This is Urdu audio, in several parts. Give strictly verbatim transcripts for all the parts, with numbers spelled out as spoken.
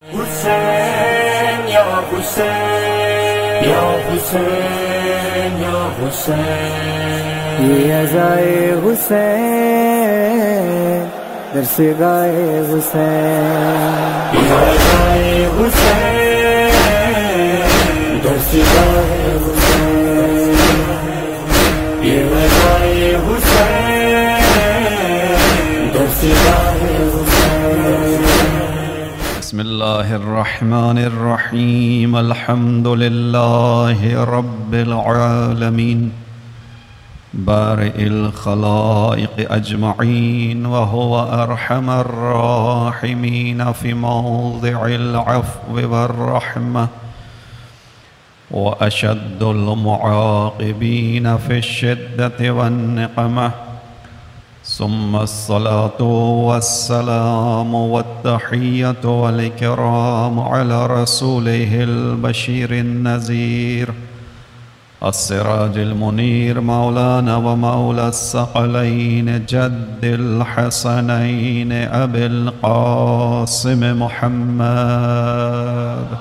حسین یا حسین یا حسین یا حسین، یہ ازائے حسین در سے گائے حسین، یہ ازائے حسین در سے گائے حسین، یہ ازائے حسین در سے گائے حسین۔ بسم اللہ الرحمن الرحیم، الحمد للہ رب العالمین، بارئ الخلائق اجمعین، وهو ارحم الراحمین فی موضع العفو والرحمہ، واشد المعاقبین فی الشدۃ والنقمہ، ثم الصلاة والسلام والتحية والإكرام على رسوله البشير النذير السراج المنير، مولانا ومولى الثقلين جد الحسنين أبي القاسم محمد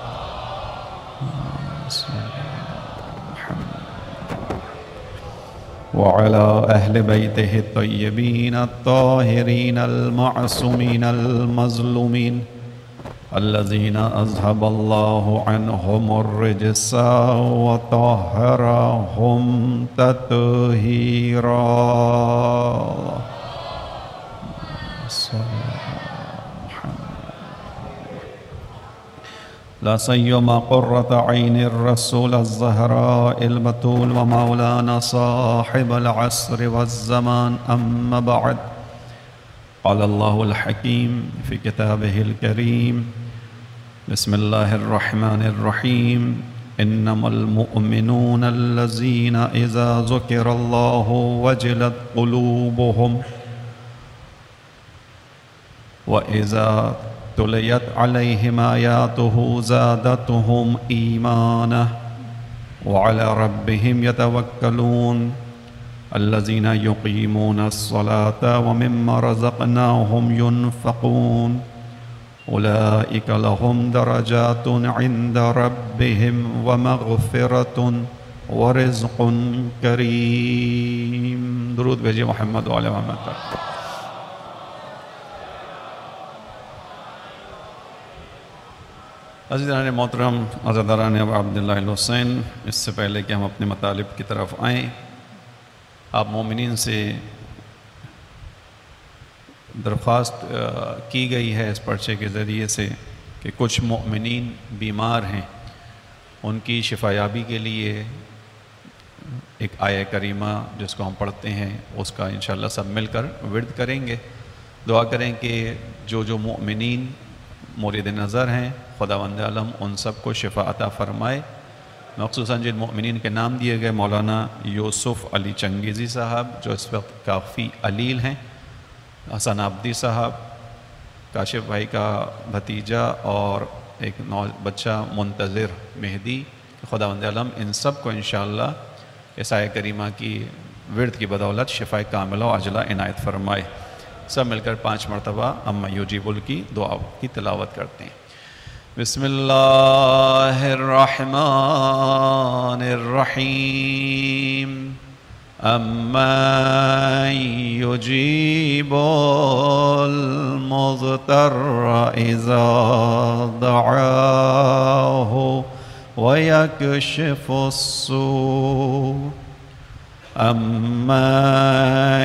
وعلى أهل بيته الطيبين الطاهرين المعصومين المظلومين الذين أذهب الله عنهم الرجس وطهرهم تطهيرا. لا سيما قرة عين الرسول الزهراء البتول ومولانا صاحب العصر والزمان، أما بعد، قال الله الحكيم في كتابه الكريم: بسم الله الرحمن الرحيم، إنما المؤمنون الذين إذا ذكر الله وجلت قلوبهم وإذا تليت عليهم آياته زادتهم إيمانا وعلى ربهم يتوكلون، الذين يقيمون الصلاة ومما رزقناهم ينفقون، أولئك لهم درجات عند ربهم ومغفرة ورزق كريم. درود بھیجئے محمد وعلى محمد. عزیزان محترم، عزاداران ابو عبداللہ الحسین، اس سے پہلے کہ ہم اپنے مطالب کی طرف آئیں، آپ مومنین سے درخواست کی گئی ہے اس پرچے کے ذریعے سے کہ کچھ مومنین بیمار ہیں، ان کی شفا یابی کے لیے ایک آیہ کریمہ جس کو ہم پڑھتے ہیں اس کا انشاءاللہ سب مل کر ورد کریں گے. دعا کریں کہ جو جو مومنین مورد نظر ہیں خداوند عالم ان سب کو شفا عطا فرمائے. مخصوصاً جن مؤمنین کے نام دیے گئے، مولانا یوسف علی چنگیزی صاحب جو اس وقت کافی علیل ہیں، حسن عبدی صاحب، کاشف بھائی کا بھتیجا اور ایک نو بچہ منتظر مہدی، خداوند عالم ان سب کو انشاءاللہ اس آیہ کریمہ کی ورد کی بدولت شفا کاملہ و عاجلہ عنایت فرمائے. سب مل کر پانچ مرتبہ اما یجیب کی دعا کی تلاوت کرتے ہیں. بسم اللہ الرحمن الرحیم، امن یجیب المضطر اذا دعاہ ویکشف السوء، امن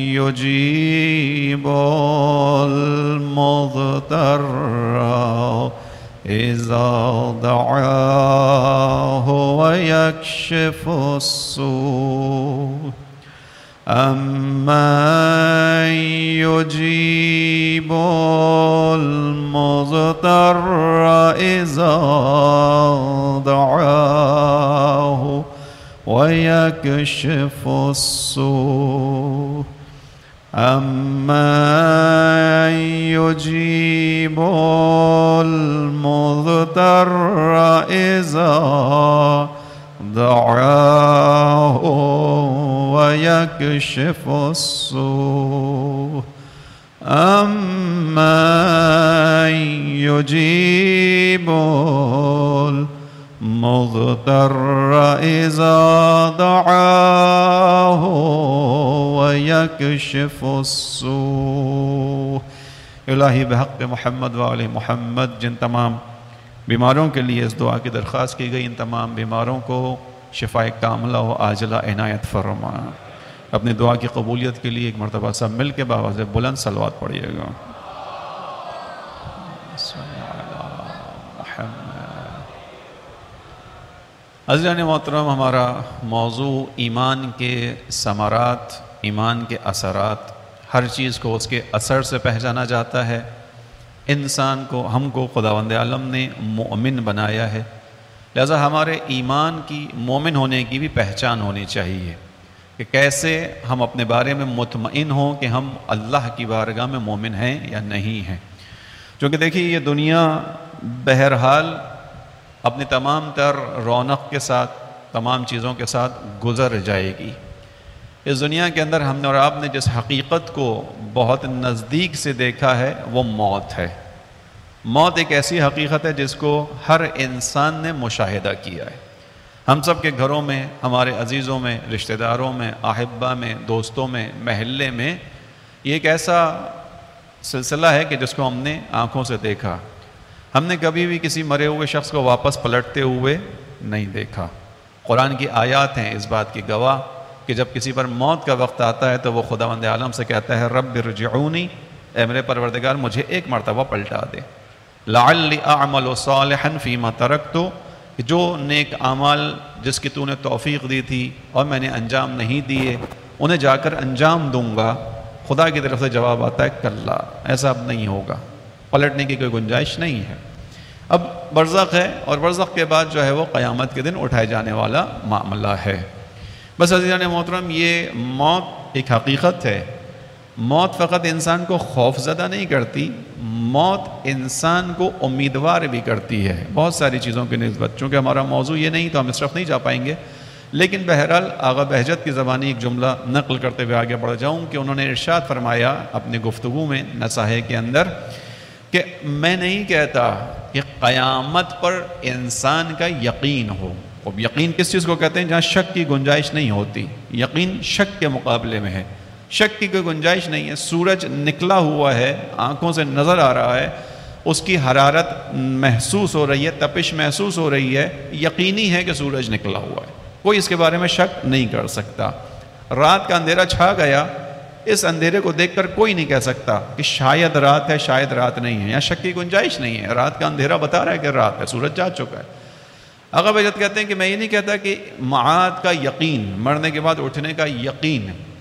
یجیب المضطر اذا دعاہ ویکشف السوء، امن یجیب المضطر اذا دعاہ ويكشف السوء، أمن يجيب المضطر إذا دعاه ويكشف السوء، أَمَّن يُجِيبُ الْمُضْطَرَّ إِذَا دَعَاهُ وَيَكْشِفُ السُّوءَ۔ الہی بحق محمد وآل محمد جن تمام بیماروں کے لیے اس دعا کی درخواست کی گئی، ان تمام بیماروں کو شفائے کاملہ و عاجلہ عنایت فرما۔ اپنی دعا کی قبولیت کے لیے ایک مرتبہ سب مل کے باواز بلند صلوات پڑھیے گا۔ عزیزان محترم، ہمارا موضوع ایمان کے ثمرات، ایمان کے اثرات۔ ہر چیز کو اس کے اثر سے پہچانا جاتا ہے۔ انسان کو، ہم کو خداوند عالم نے مومن بنایا ہے، لہذا ہمارے ایمان کی، مومن ہونے کی بھی پہچان ہونی چاہیے کہ کیسے ہم اپنے بارے میں مطمئن ہوں کہ ہم اللہ کی بارگاہ میں مومن ہیں یا نہیں ہیں۔ چونکہ دیکھیے یہ دنیا بہرحال اپنی تمام تر رونق کے ساتھ، تمام چیزوں کے ساتھ گزر جائے گی۔ اس دنیا کے اندر ہم نے اور آپ نے جس حقیقت کو بہت نزدیک سے دیکھا ہے وہ موت ہے۔ موت ایک ایسی حقیقت ہے جس کو ہر انسان نے مشاہدہ کیا ہے۔ ہم سب کے گھروں میں، ہمارے عزیزوں میں، رشتہ داروں میں، احبہ میں، دوستوں میں، محلے میں یہ ایک ایسا سلسلہ ہے کہ جس کو ہم نے آنکھوں سے دیکھا۔ ہم نے کبھی بھی کسی مرے ہوئے شخص کو واپس پلٹتے ہوئے نہیں دیکھا۔ قرآن کی آیات ہیں اس بات کی گواہ کہ جب کسی پر موت کا وقت آتا ہے تو وہ خداوند عالم سے کہتا ہے رب ارجعونی، اے میرے پروردگار مجھے ایک مرتبہ پلٹا دے، لعلی اعمل صالحا فیما ترکت، جو نیک اعمال جس کی تو نے توفیق دی تھی اور میں نے انجام نہیں دیے انہیں جا کر انجام دوں گا۔ خدا کی طرف سے جواب آتا ہے کلا، ایسا اب نہیں ہوگا، پلٹنے کی کوئی گنجائش نہیں ہے۔ اب برزخ ہے، اور برزخ کے بعد جو ہے وہ قیامت کے دن اٹھائے جانے والا معاملہ ہے۔ بس عزیزان محترم، یہ موت ایک حقیقت ہے۔ موت فقط انسان کو خوف زدہ نہیں کرتی، موت انسان کو امیدوار بھی کرتی ہے بہت ساری چیزوں کی نسبت۔ چونکہ ہمارا موضوع یہ نہیں تو ہم اس طرف نہیں جا پائیں گے، لیکن بہرحال آغا بہجت کی زبانی ایک جملہ نقل کرتے ہوئے آگے بڑھ جاؤں کہ انہوں نے ارشاد فرمایا اپنی گفتگو میں نصاحے کے اندر کہ میں نہیں کہتا کہ قیامت پر انسان کا یقین ہو۔ اب یقین کس چیز کو کہتے ہیں؟ جہاں شک کی گنجائش نہیں ہوتی۔ یقین شک کے مقابلے میں ہے، شک کی کوئی گنجائش نہیں ہے۔ سورج نکلا ہوا ہے، آنکھوں سے نظر آ رہا ہے، اس کی حرارت محسوس ہو رہی ہے، تپش محسوس ہو رہی ہے، یقینی ہے کہ سورج نکلا ہوا ہے، کوئی اس کے بارے میں شک نہیں کر سکتا۔ رات کا اندھیرا چھا گیا، اس اندھیرے کو دیکھ کر کوئی نہیں کہہ سکتا کہ شاید رات ہے، شاید رات نہیں ہے، یہاں شک کی گنجائش نہیں ہے۔ رات کا اندھیرا بتا رہا ہے کہ رات ہے، سورج جا چکا ہے۔ آغا بہجت کہتے ہیں کہ میں یہ نہیں کہتا کہ معاد کا یقین، مرنے کے بعد اٹھنے کا یقین،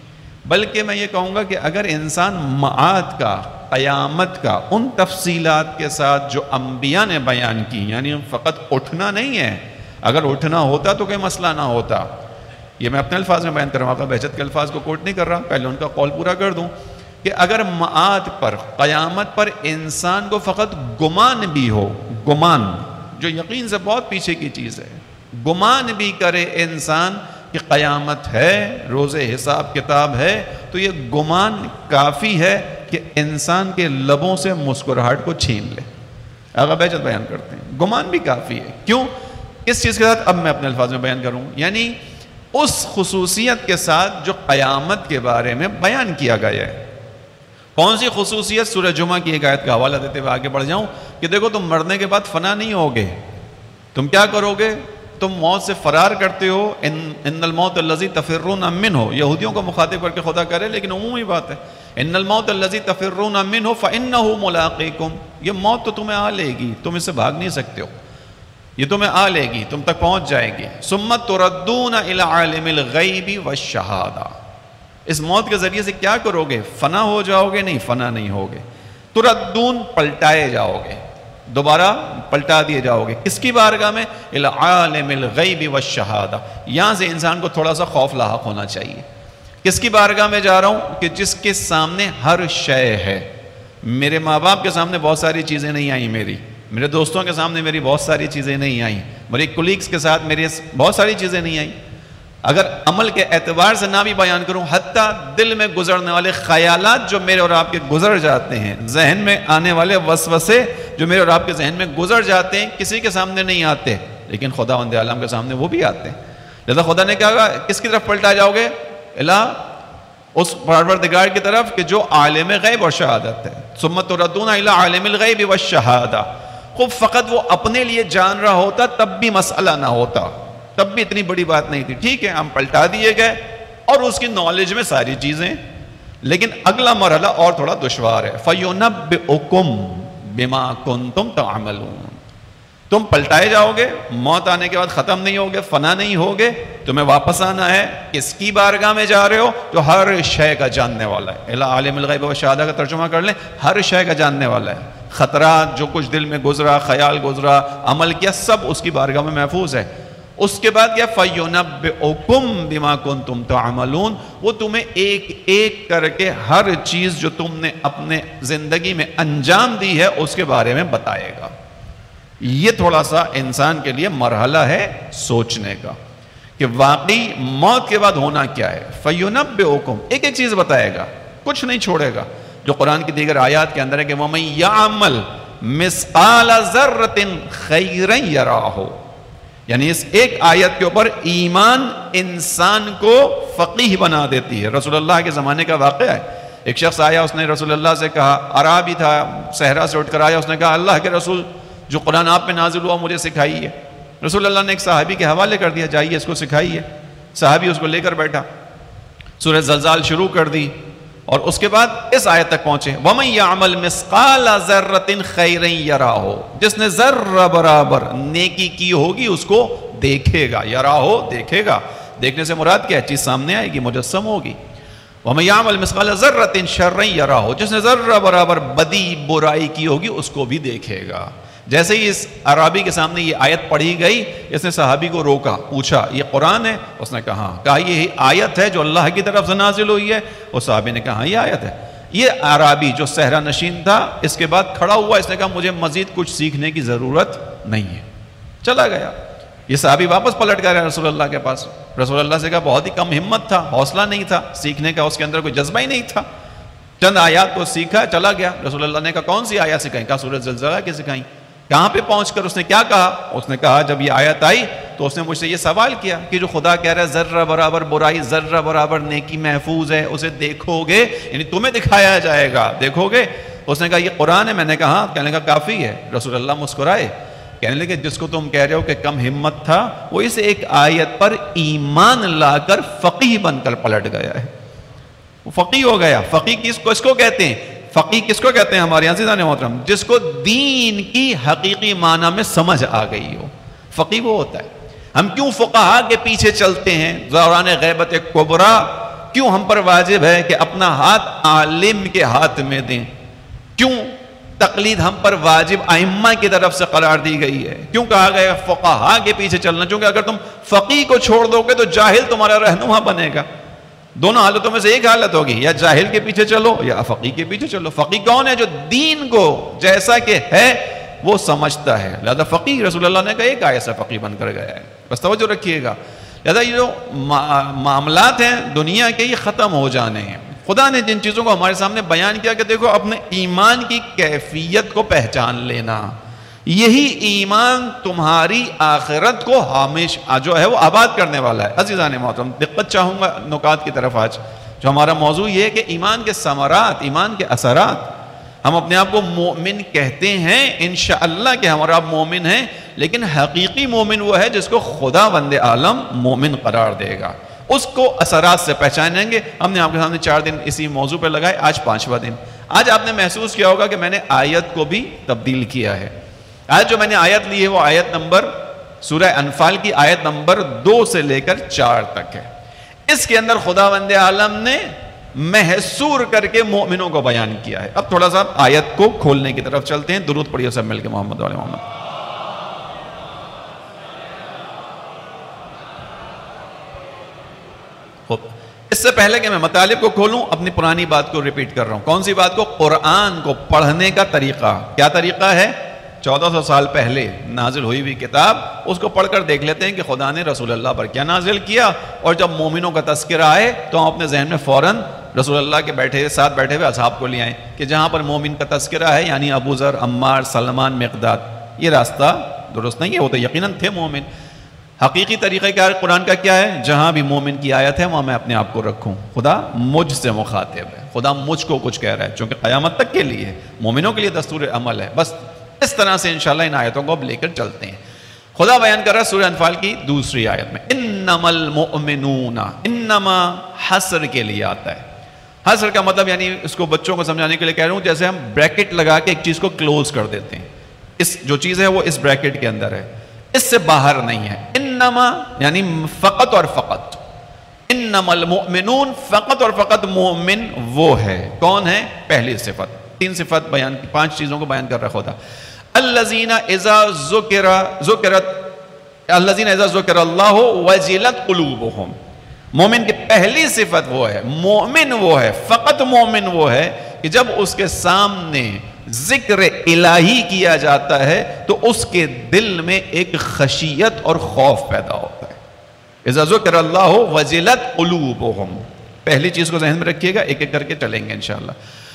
بلکہ میں یہ کہوں گا کہ اگر انسان معاد کا، قیامت کا ان تفصیلات کے ساتھ جو انبیاء نے بیان کی، یعنی فقط اٹھنا نہیں ہے، اگر اٹھنا ہوتا تو کوئی مسئلہ نہ ہوتا۔ یہ میں اپنے الفاظ میں بیان کر رہا ہوں، آغا بہجت کے الفاظ کو کوٹ نہیں کر رہا، پہلے ان کا قول پورا کر دوں کہ اگر معاد پر، قیامت پر انسان کو فقط گمان بھی ہو، گمان جو یقین سے بہت پیچھے کی چیز ہے، گمان بھی کرے انسان کہ قیامت ہے، روز حساب کتاب ہے، تو یہ گمان کافی ہے کہ انسان کے لبوں سے مسکراہٹ کو چھین لے۔ آغا بہجت بیان کرتے ہیں گمان بھی کافی ہے۔ کیوں؟ کس چیز کے ساتھ؟ اب میں اپنے الفاظ میں بیان کروں، یعنی اس خصوصیت کے ساتھ جو قیامت کے بارے میں بیان کیا گیا ہے۔ کون سی خصوصیت؟ سورہ جمعہ کی ایک آیت کا حوالہ دیتے ہوئے آگے بڑھ جاؤں کہ دیکھو تم مرنے کے بعد فنا نہیں ہوگے، تم کیا کرو گے؟ تم موت سے فرار کرتے ہو، ان ان الموت الذی تفرون منہ، یہودیوں کو مخاطب کر کے خدا کرے، لیکن عمومی بات ہے، ان الموت الذی تفرون منہ فانہ ملاقیکم، یہ موت تو تمہیں آ لے گی، تم اس سے بھاگ نہیں سکتے ہو، یہ تمہیں آ لے گی، تم تک پہنچ جائے گی۔ ثم تردون الی عالم الغیب والشہادہ، اس موت کے ذریعے سے کیا کرو گے؟ فنا ہو جاؤ گے؟ نہیں، فنا نہیں ہوگے، تردون پلٹائے جاؤ گے، دوبارہ پلٹا دیے جاؤ گے۔ کس کی بارگاہ میں؟ الی عالم الغیب والشہادہ، یہاں سے انسان کو تھوڑا سا خوف لاحق ہونا چاہیے۔ کس کی بارگاہ میں جا رہا ہوں؟ کہ جس کے سامنے ہر شے ہے۔ میرے ماں باپ کے سامنے بہت ساری چیزیں نہیں آئیں، میری میرے دوستوں کے سامنے میری بہت ساری چیزیں نہیں آئیں، میرے کولیگز کے ساتھ میری بہت ساری چیزیں نہیں آئیں۔ اگر عمل کے اعتبار سے نہ بھی بیان کروں، حتیٰ دل میں گزرنے والے خیالات جو میرے اور آپ کے گزر جاتے ہیں، ذہن میں آنے والے وسوسے جو میرے اور آپ کے ذہن میں گزر جاتے ہیں، کسی کے سامنے نہیں آتے، لیکن خداوند عالم کے سامنے وہ بھی آتے ہیں۔ لہذا خدا نے کہا کس کی طرف پلٹا جاؤ گے؟ الہ اس پروردگار کی طرف کہ جو عالم غیب اور شہادت ہے۔ ثم تردون الی عالم الغیب والشہادہ۔ خوب فقط وہ اپنے لیے جان رہا ہوتا تب بھی مسئلہ نہ ہوتا، تب بھی اتنی بڑی بات نہیں تھی۔ ٹھیک ہے، ہم پلٹا دیے گئے اور اس کی نالج میں ساری چیزیں، لیکن اگلا مرحلہ اور تھوڑا دشوار ہے۔ فَيُنَبِّئُكُم بِمَا كُنتُمْ تَعْمَلُونَ۔ تم پلٹائے جاؤ گے، موت آنے کے بعد ختم نہیں ہوگے، فنا نہیں ہوگے، تمہیں واپس آنا ہے۔ کس کی بارگاہ میں جا رہے ہو؟ جو ہر شے کا جاننے والا ہے۔ الہ عالم الغیب و شہادہ کا ترجمہ کر لیں، ہر شے کا جاننے والا ہے۔ خطرات جو کچھ دل میں گزرا، خیال گزرا، عمل کیا، سب اس کی بارگاہ میں محفوظ ہے۔ اس کے بعد کیا؟ فَيُنَبِّئُكُم بِمَا كُنتُمْ تَعْمَلُونَ۔ وہ تمہیں ایک ایک کر کے ہر چیز جو تم نے اپنے زندگی میں انجام دی ہے اس کے بارے میں بتائے گا۔ یہ تھوڑا سا انسان کے لیے مرحلہ ہے سوچنے کا کہ واقعی موت کے بعد ہونا کیا ہے۔ فَيُنَبِّئُكُم، ایک ایک چیز بتائے گا، کچھ نہیں چھوڑے گا۔ جو قرآن کی دیگر آیات کے اندر ہے کہ وَمَن يَعْمَلْ مِثْقَالَ ذَرَّةٍ خَيْرًا يَرَهُ، یعنی اس ایک آیت کے اوپر ایمان انسان کو فقیہ بنا دیتی ہے۔ رسول اللہ کے زمانے کا واقعہ ہے، ایک شخص آیا، اس نے رسول اللہ سے کہا، عربی تھا، صحرا سے اٹھ کر آیا، اس نے کہا اللہ کے رسول جو قرآن آپ پہ نازل ہوا مجھے سکھائیے۔ رسول اللہ نے ایک صحابی کے حوالے کر دیا، جائیے اس کو سکھائیے۔ صحابی اس کو لے کر بیٹھا، سورہ زلزال شروع کر دی اور اس کے بعد اس آیت تک پہنچے، وَمَن يَعْمَلْ مِثْقَالَ ذَرَّةٍ خَيْرًا يَرَهُ، جس نے ذرہ برابر نیکی کی ہوگی اس کو دیکھے گا۔ یراہو، دیکھے گا، دیکھنے سے مراد کیا ہے؟ چیز سامنے آئے گی، مجسم ہوگی۔ وَمَن يَعْمَلْ مِثْقَالَ ذَرَّةٍ شَرًّا يَرَهُ، جس نے ذرہ برابر بدی برائی کی ہوگی اس کو بھی دیکھے گا۔ جیسے ہی اس عربی کے سامنے یہ آیت پڑھی گئی، اس نے صحابی کو روکا، پوچھا یہ قرآن ہے؟ اس نے کہا کہا یہ آیت ہے جو اللہ کی طرف سے نازل ہوئی ہے؟ اس صحابی نے کہا یہ آیت ہے۔ یہ عربی جو صحرا نشین تھا اس کے بعد کھڑا ہوا، اس نے کہا مجھے مزید کچھ سیکھنے کی ضرورت نہیں ہے، چلا گیا۔ یہ صحابی واپس پلٹ گیا رسول اللہ کے پاس، رسول اللہ سے کہا بہت ہی کم ہمت تھا، حوصلہ نہیں تھا سیکھنے کا، اس کے اندر کوئی جذبہ ہی نہیں تھا۔ چند آیات کو سیکھا، چلا گیا۔ رسول اللہ نے کہا کون سی آیات سکھائیں؟ کہا سورۃ زلزلہ کی سکھائیں۔ کہاں پہ پہنچ کر اس نے کیا کہا؟ اس نے کہا جب یہ آیت آئی تو اس نے مجھ سے یہ سوال کیا کہ جو خدا کہہ رہا ہے ذرہ برابر برائی ذرہ برابر نیکی محفوظ ہے، اسے دیکھو گے، یعنی تمہیں دکھایا جائے گا، دیکھو گے؟ اس نے کہا یہ قرآن ہے۔ میں نے کہا ہاں۔ کہنے لگا کافی ہے۔ رسول اللہ مسکرائے، کہنے لگے جس کو تم کہہ رہے ہو کہ کم ہمت تھا، وہ اس ایک آیت پر ایمان لا کر فقیہ بن کر پلٹ گیا ہے، وہ فقیہ ہو گیا۔ فقیہ کس کو اس کو کہتے ہیں؟ فقیہ کس کو کہتے ہیں ہمارے عزیزان محترم؟ جس کو دین کی حقیقی معنی میں سمجھ آ گئی ہو، فقیہ وہ ہوتا ہے۔ ہم کیوں فقہا کے پیچھے چلتے ہیں؟ دوران غیبت کبریٰ کیوں ہم پر واجب ہے کہ اپنا ہاتھ عالم کے ہاتھ میں دیں؟ کیوں تقلید ہم پر واجب ائمہ کی طرف سے قرار دی گئی ہے؟ کیوں کہا گیا فقہا کے پیچھے چلنا؟ چونکہ اگر تم فقیہ کو چھوڑ دو گے تو جاہل تمہارا رہنما بنے گا۔ دونوں حالتوں میں سے ایک حالت ہوگی، یا جاہل کے پیچھے چلو یا فقیہ کے پیچھے چلو۔ فقیہ کون ہے؟ جو دین کو جیسا کہ ہے وہ سمجھتا ہے۔ لہذا فقیہ رسول اللہ نے کہا ایک آیت سے فقیہ بن کر گیا ہے، بس توجہ رکھیے گا۔ لہذا یہ جو معاملات ہیں دنیا کے یہ ختم ہو جانے ہیں۔ خدا نے جن چیزوں کو ہمارے سامنے بیان کیا کہ دیکھو اپنے ایمان کی کیفیت کو پہچان لینا، یہی ایمان تمہاری آخرت کو ہمیشہ جو ہے وہ آباد کرنے والا ہے۔ عزیزان محترم دقت چاہوں گا نکات کی طرف۔ آج جو ہمارا موضوع یہ ہے کہ ایمان کے ثمرات، ایمان کے اثرات۔ ہم اپنے آپ کو مومن کہتے ہیں، انشاءاللہ کہ ہمارا مومن ہیں، لیکن حقیقی مومن وہ ہے جس کو خدا بند عالم مومن قرار دے گا، اس کو اثرات سے پہچانیں گے۔ ہم نے آپ کے سامنے چار دن اسی موضوع پہ لگائے، آج پانچواں دن۔ آج آپ نے محسوس کیا ہوگا کہ میں نے آیت کو بھی تبدیل کیا ہے۔ آج جو میں نے آیت لی ہے وہ آیت نمبر سورہ انفال کی آیت نمبر دو سے لے کر چار تک ہے۔ اس کے اندر خداوند عالم نے محصور کر کے مومنوں کو بیان کیا ہے۔ اب تھوڑا سا آیت کو کھولنے کی طرف چلتے ہیں۔ درود پڑھیے سب مل کے محمد والے محمد۔ اس سے پہلے کہ میں مطالب کو کھولوں اپنی پرانی بات کو ریپیٹ کر رہا ہوں۔ کون سی بات کو؟ قرآن کو پڑھنے کا طریقہ۔ کیا طریقہ ہے؟ چودہ سو سال پہلے نازل ہوئی ہوئی کتاب، اس کو پڑھ کر دیکھ لیتے ہیں کہ خدا نے رسول اللہ پر کیا نازل کیا، اور جب مومنوں کا تذکرہ آئے تو ہم اپنے ذہن میں فوراً رسول اللہ کے بیٹھے ساتھ بیٹھے ہوئے اصحاب کو لے آئیں کہ جہاں پر مومن کا تذکرہ ہے، یعنی ابو ذر، عمار، سلمان، مقداد، یہ راستہ درست نہیں ہے، وہ تو یقیناً تھے مومن۔ حقیقی طریقہ کار قرآن کا کیا ہے؟ جہاں بھی مومن کی آیت ہے وہاں میں اپنے آپ کو رکھوں، خدا مجھ سے مخاطب ہے، خدا مجھ کو کچھ کہہ رہا ہے، چونکہ قیامت تک کے لیے مومنوں کے لیے دستور عمل ہے۔ بس اس طرح سے انشاءاللہ ان آیتوں کو اب لے کر چلتے ہیں۔ خدا بیان کر رہا ہے سورہ انفال کی دوسری آیت میں، انما المؤمنون، انما حصر کے لیے آتا ہے۔ حصر کا مطلب یعنی اس کو بچوں کو سمجھانے کے لیے کہہ رہا ہوں، جیسے ہم بریکٹ لگا کے ایک چیز کو کلوز کر دیتے ہیں، اس جو چیز ہے وہ اس بریکٹ کے اندر ہے، اس سے باہر نہیں ہے۔ انما یعنی فقط اور فقط، انما المؤمنون، فقط اور فقط مومن وہ ہے، کون ہے؟ پہلی صفت، تین صفت بیان کی، پانچ چیزوں کو بیان کر رہا خدا۔ الذین اذا ذکر ذکرت الذین اذا ذکر اللہ وجلت قلوبہم، مومن کی پہلی صفت وہ ہے، مومن وہ ہے، فقط مومن وہ ہے کہ جب اس کے سامنے ذکر الہی کیا جاتا ہے تو اس کے دل میں ایک خشیت اور خوف پیدا ہوتا ہے۔ اذا ذکر اللہ وجلت قلوبہم، پہلی چیز کو ذہن میں رکھیے گا، ایک ایک کر کے چلیں گے انشاءاللہ۔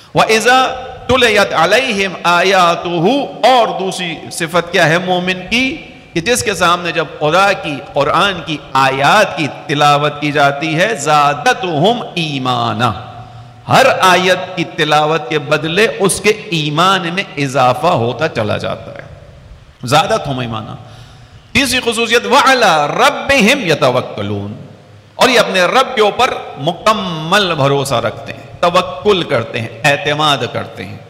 وَإِذَا تُلِيَتْ عَلَيْهِمْ آيَاتُهُ، اور دوسری صفت کیا ہے مومن کی کہ جس کے سامنے جب خدا کی قرآن کی آیات کی تلاوت کی جاتی ہے، زادتہم ایمانا، ہر آیت کی تلاوت کے بدلے اس کے ایمان میں اضافہ ہوتا چلا جاتا ہے، زادتہم ایمانا۔ تیسری خصوصیت وَعَلَى رَبِّهِمْ يَتَوَكَّلُونَ، اور یہ اپنے رب کے اوپر مکمل بھروسہ رکھتے ہیں، توکل کرتے ہیں، اعتماد کرتے ہیں۔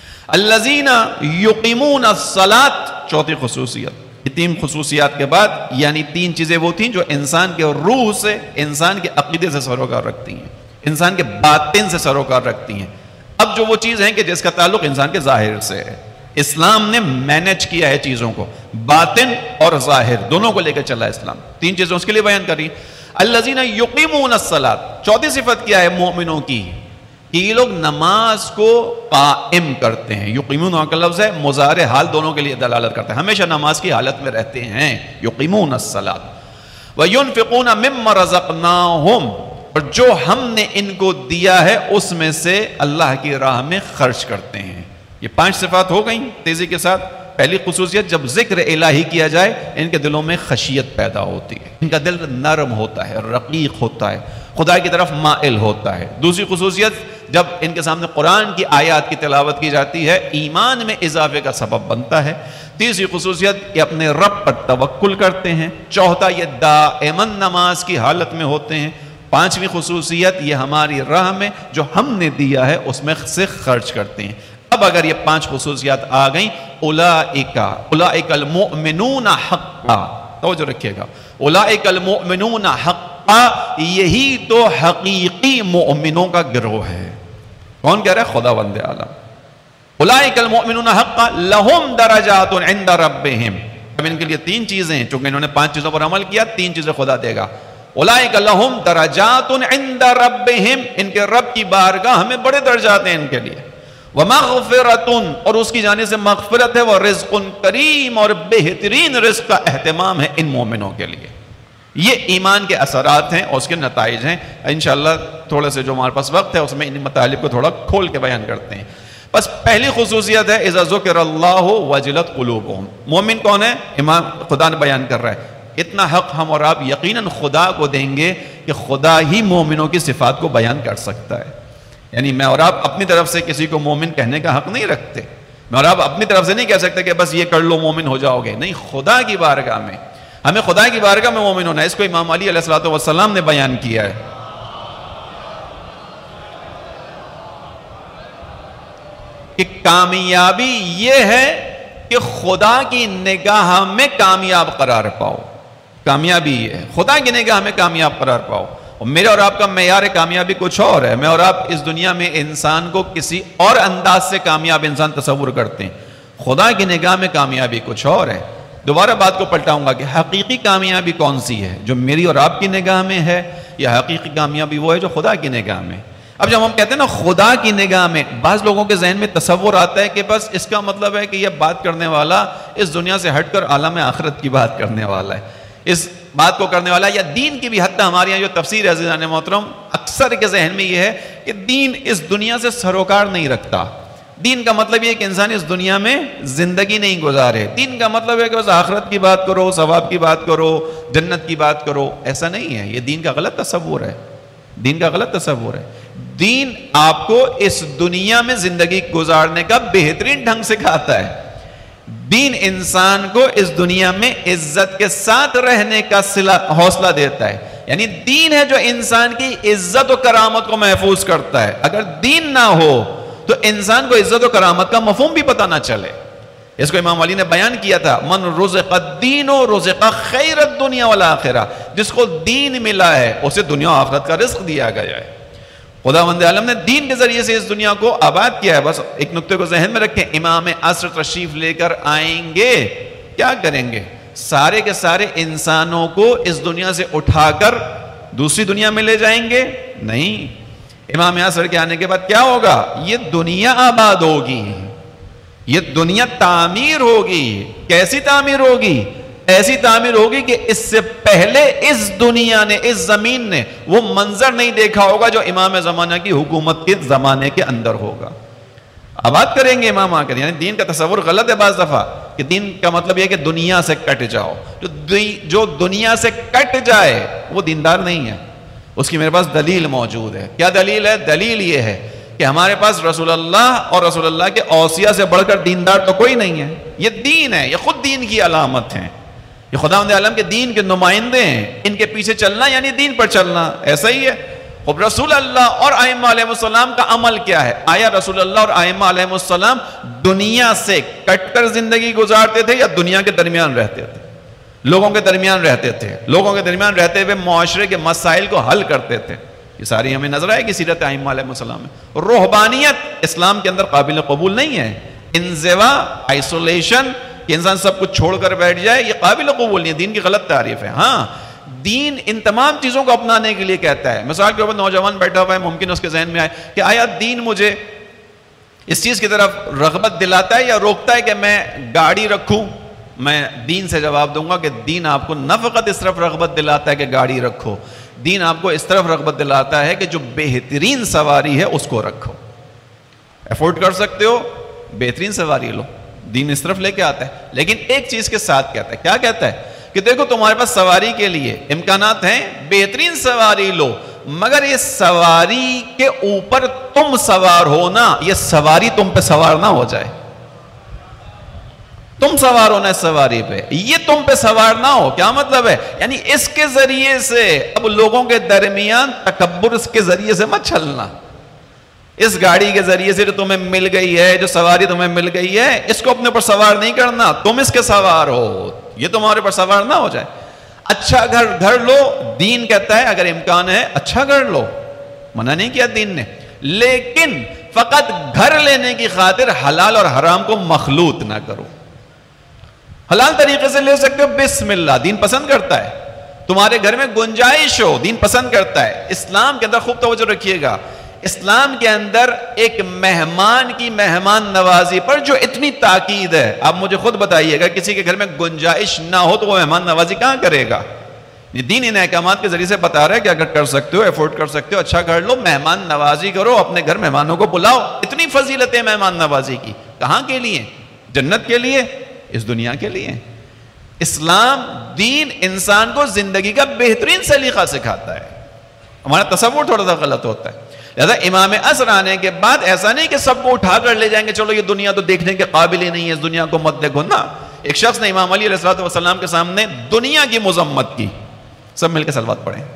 الذین یقیمون الصلاۃ، چوتھی خصوصیت۔ یہ تین خصوصیات کے بعد یعنی تین چیزیں وہ تھیں جو انسان کے روح سے، انسان کے عقیدے سے سروکار رکھتی ہیں، انسان کے باطن سے سروکار رکھتی ہیں۔ اب جو وہ چیز ہیں کہ جس کا تعلق انسان کے ظاہر سے ہے، اسلام نے مینج کیا ہے چیزوں کو، باطن اور ظاہر دونوں کو لے کر چلا اسلام، تین چیزیں اس کے لیے بیان کری۔ الذین یقیمون الصلاۃ، چوتھی صفت کیا ہے مومنوں کی کہ یہ لوگ نماز کو قائم کرتے ہیں۔ یقیمون کا لفظ ہے مضارع حال دونوں کے لیے دلالت کرتا ہے، ہمیشہ نماز کی حالت میں رہتے ہیں، یقیمون الصلاۃ۔ وَيُنْفِقُونَ مِمَّا رَزَقْنَاهُمْ، اور جو ہم نے ان کو دیا ہے اس میں سے اللہ کی راہ میں خرچ کرتے ہیں۔ یہ پانچ صفات ہو گئیں تیزی کے ساتھ۔ پہلی خصوصیت، جب ذکر الہی کیا جائے ان کے دلوں میں خشیت پیدا ہوتی ہے، ان کا دل نرم ہوتا ہے، رقیق ہوتا ہے، خدا کی طرف مائل ہوتا ہے۔ دوسری خصوصیت، جب ان کے سامنے قرآن کی آیات کی تلاوت کی جاتی ہے ایمان میں اضافے کا سبب بنتا ہے۔ تیسری خصوصیت، یہ اپنے رب پر توکل کرتے ہیں۔ چوتھا، یہ دائماً نماز کی حالت میں ہوتے ہیں۔ پانچویں خصوصیت، یہ ہماری راہ میں جو ہم نے دیا ہے اس میں سے خرچ کرتے ہیں۔ اب اگر یہ پانچ خصوصیات آ گئیں، اولئک اولئک المؤمنون حقا، توجہ رکھیے گا، اولئک المؤمنون حقا، یہی تو حقیقی مؤمنوں کا گروہ ہے۔ کون کہہ رہا ہے؟ خدا بند عالم۔ اولئک المؤمنون حقا لہم درجات عند ربہم، اب ان کے لیے تین چیزیں ہیں، چونکہ انہوں نے پانچ چیزوں پر عمل کیا، تین چیزیں خدا دے گا۔ اولئک لہم درجات عند ربہم، ان کے رب کی بارگاہ ہمیں بڑے درجات ہیں ان کے لیے۔ ومغفرۃ، اور اس کی جانب سے مغفرت ہے، ورزق کریم، اور بہترین رزق کا اہتمام ہے ان مومنوں کے لیے۔ یہ ایمان کے اثرات ہیں اور اس کے نتائج ہیں۔ انشاءاللہ تھوڑا سے جو ہمارے پاس وقت ہے اس میں ان مطالب کو تھوڑا کھول کے بیان کرتے ہیں۔ بس پہلی خصوصیت ہے اذا ذکر اللہ وجلت قلوبہم، مومن کون ہے؟ امام خدا نے بیان کر رہا ہے۔ اتنا حق ہم اور آپ یقیناً خدا کو دیں گے کہ خدا ہی مومنوں کی صفات کو بیان کر سکتا ہے، یعنی میں اور آپ اپنی طرف سے کسی کو مومن کہنے کا حق نہیں رکھتے، میں اور آپ اپنی طرف سے نہیں کہہ سکتے کہ بس یہ کر لو مومن ہو جاؤ گے، نہیں، خدا کی بارگاہ میں ہمیں خدا کی بارگاہ میں مومن ہونا ہے۔ اس کو امام علی علیہ الصلوۃ والسلام نے بیان کیا ہے کہ کامیابی یہ ہے کہ خدا کی نگاہ میں کامیاب قرار پاؤ، کامیابی یہ ہے خدا کی نگاہ میں کامیاب قرار پاؤ۔ اور میرے اور آپ کا معیار کامیابی کچھ اور ہے، میں اور آپ اس دنیا میں انسان کو کسی اور انداز سے کامیاب انسان تصور کرتے ہیں، خدا کی نگاہ میں کامیابی کچھ اور ہے۔ دوبارہ بات کو پلٹاؤں گا کہ حقیقی کامیابی کون سی ہے، جو میری اور آپ کی نگاہ میں ہے، یا حقیقی کامیابی وہ ہے جو خدا کی نگاہ میں۔ اب جب ہم کہتے ہیں نا خدا کی نگاہ میں، بعض لوگوں کے ذہن میں تصور آتا ہے کہ بس اس کا مطلب ہے کہ یہ بات کرنے والا اس دنیا سے ہٹ کر عالم آخرت کی بات کرنے والا ہے، اس بات کو کرنے والا، یا دین کی بھی حتی ہمارے یہاں جو تفسیر ہے عزیزان محترم اکثر کے ذہن میں یہ ہے کہ دین اس دنیا سے سروکار نہیں رکھتا. دین کا مطلب یہ ہے کہ انسان اس دنیا میں زندگی نہیں گزارے. دین کا مطلب ہے کہ بس آخرت کی بات کرو، ثواب کی بات کرو، جنت کی بات کرو. ایسا نہیں ہے، یہ دین کا غلط تصور ہے. دین کا غلط تصور ہے. دین آپ کو اس دنیا میں زندگی گزارنے کا بہترین ڈھنگ سکھاتا ہے. دین انسان کو اس دنیا میں عزت کے ساتھ رہنے کا حوصلہ دیتا ہے. یعنی دین ہے جو انسان کی عزت و کرامت کو محفوظ کرتا ہے. اگر دین نہ ہو تو انسان کو عزت و کرامت کا مفہوم بھی پتہ نہ چلے. اس کو امام علی نے بیان کیا تھا، من رزق الدین رزق خیر الدنیا والآخرہ. جس کو دین ملا ہے اسے دنیا و آخرت کا رزق دیا گیا ہے. خداوند عالم نے دین کے ذریعے سے اس دنیا کو آباد کیا ہے. بس ایک نقطے کو ذہن میں رکھیں، امام عصر تشریف لے کر آئیں گے، کیا کریں گے؟ سارے کے سارے انسانوں کو اس دنیا سے اٹھا کر دوسری دنیا میں لے جائیں گے؟ نہیں. امام عصر کے آنے کے بعد کیا ہوگا؟ یہ دنیا آباد ہوگی، یہ دنیا تعمیر ہوگی. کیسی تعمیر ہوگی؟ ایسی تعمیر ہوگی کہ اس سے پہلے اس دنیا نے، اس زمین نے وہ منظر نہیں دیکھا ہوگا جو امام زمانہ کی حکومت کے زمانے کے اندر ہوگا. آباد کریں گے امام آ کر. یعنی دین کا تصور غلط ہے بعض دفعہ کہ دین کا مطلب یہ کہ دنیا سے کٹ جاؤ. جو دنیا سے کٹ جائے وہ دیندار نہیں ہے. اس کی میرے پاس دلیل موجود ہے. کیا دلیل ہے؟ دلیل یہ ہے کہ ہمارے پاس رسول اللہ اور رسول اللہ کے اوصیاء سے بڑھ کر دیندار تو کوئی نہیں ہے. یہ دین ہے، یہ خود دین کی علامت ہے. یہ خداوند عالم کے دین کے نمائندے ہیں. ان کے پیچھے چلنا یعنی دین پر چلنا. ایسا ہی ہے. اب رسول اللہ اور ائمہ علیہ السلام کا عمل کیا ہے؟ آیا رسول اللہ اور ائمہ علیہ السلام دنیا سے کٹ کر زندگی گزارتے تھے یا دنیا کے درمیان رہتے تھے؟ لوگوں کے درمیان رہتے تھے. لوگوں کے درمیان رہتے ہوئے معاشرے کے مسائل کو حل کرتے تھے. یہ ساری ہمیں نظر آئے گی سیرت ائمہ علیہ السلام میں. روحانیت اسلام کے اندر قابل قبول نہیں ہے. انزوا، آئسولیشن، کہ انسان سب کچھ چھوڑ کر بیٹھ جائے، یہ قابل قبول نہیں ہے. دین کی غلط تعریف ہے. ہاں، دین ان تمام چیزوں کو اپنانے کے لیے کہتا ہے. مثال کے اوپر نوجوان بیٹھا ہوا ہے، ممکن اس کے ذہن میں آئے کہ آیا دین مجھے اس چیز کی طرف رغبت دلاتا ہے یا روکتا ہے کہ میں گاڑی رکھوں؟ میں دین سے جواب دوں گا کہ دین آپ کو نہ فقط اس طرف رغبت دلاتا ہے کہ گاڑی رکھو، دین آپ کو اس طرف رغبت دلاتا ہے کہ جو بہترین سواری ہے اس کو رکھو. افورڈ کر سکتے ہو، بہترین سواری لو. دین اس طرف لے کے آتا ہے. لیکن ایک چیز کے ساتھ کہتا ہے. کیا کہتا ہے؟ کہ دیکھو تمہارے پاس سواری کے لیے امکانات ہیں، بہترین سواری لو، مگر یہ سواری کے اوپر تم سوار ہو نا، یہ سواری تم پہ سوار نہ ہو جائے. تم سوار ہونا ہے سواری پہ، یہ تم پہ سوار نہ ہو. کیا مطلب ہے؟ یعنی اس کے ذریعے سے اب لوگوں کے درمیان تکبر اس کے ذریعے سے مت چلنا. اس گاڑی کے ذریعے سے جو تمہیں مل گئی ہے، جو سواری تمہیں مل گئی ہے، اس کو اپنے پر سوار نہیں کرنا. تم اس کے سوار ہو، یہ تمہارے پر سوار نہ ہو جائے. اچھا گھر گھر لو، دین کہتا ہے اگر امکان ہے اچھا گھر لو، منع نہیں کیا دین نے. لیکن فقط گھر لینے کی خاطر حلال اور حرام کو مخلوط نہ کرو. حلال طریقے سے لے سکتے ہو، بسم اللہ، دین پسند کرتا ہے. تمہارے گھر میں گنجائش ہو، دین پسند کرتا ہے. اسلام کے اندر خوب توجہ رکھیے گا، اسلام کے اندر ایک مہمان کی مہمان نوازی پر جو اتنی تاکید ہے. آپ مجھے خود بتائیے گا کسی کے گھر میں گنجائش نہ ہو تو وہ مہمان نوازی کہاں کرے گا؟ دین ان احکامات کے ذریعے سے بتا رہا ہے کہ اگر کر سکتے ہو، افورڈ کر سکتے ہو، اچھا گھر لو، مہمان نوازی کرو، اپنے گھر مہمانوں کو بلاؤ. اتنی فضیلتیں مہمان نوازی کی. کہاں کے لیے؟ جنت کے لیے، اس دنیا کے لیے. اسلام دین انسان کو زندگی کا بہترین سلیقہ سکھاتا ہے. ہمارا تصور تھوڑا سا غلط ہوتا ہے. لہذا امام عصر آنے کے بعد ایسا نہیں کہ سب کو اٹھا کر لے جائیں گے، چلو یہ دنیا تو دیکھنے کے قابل ہی نہیں ہے، اس دنیا کو مت دیکھو. نا، ایک شخص نے امام علی علیہ السلام کے سامنے دنیا کی مذمت کی. سب مل کے صلوات پڑھیں.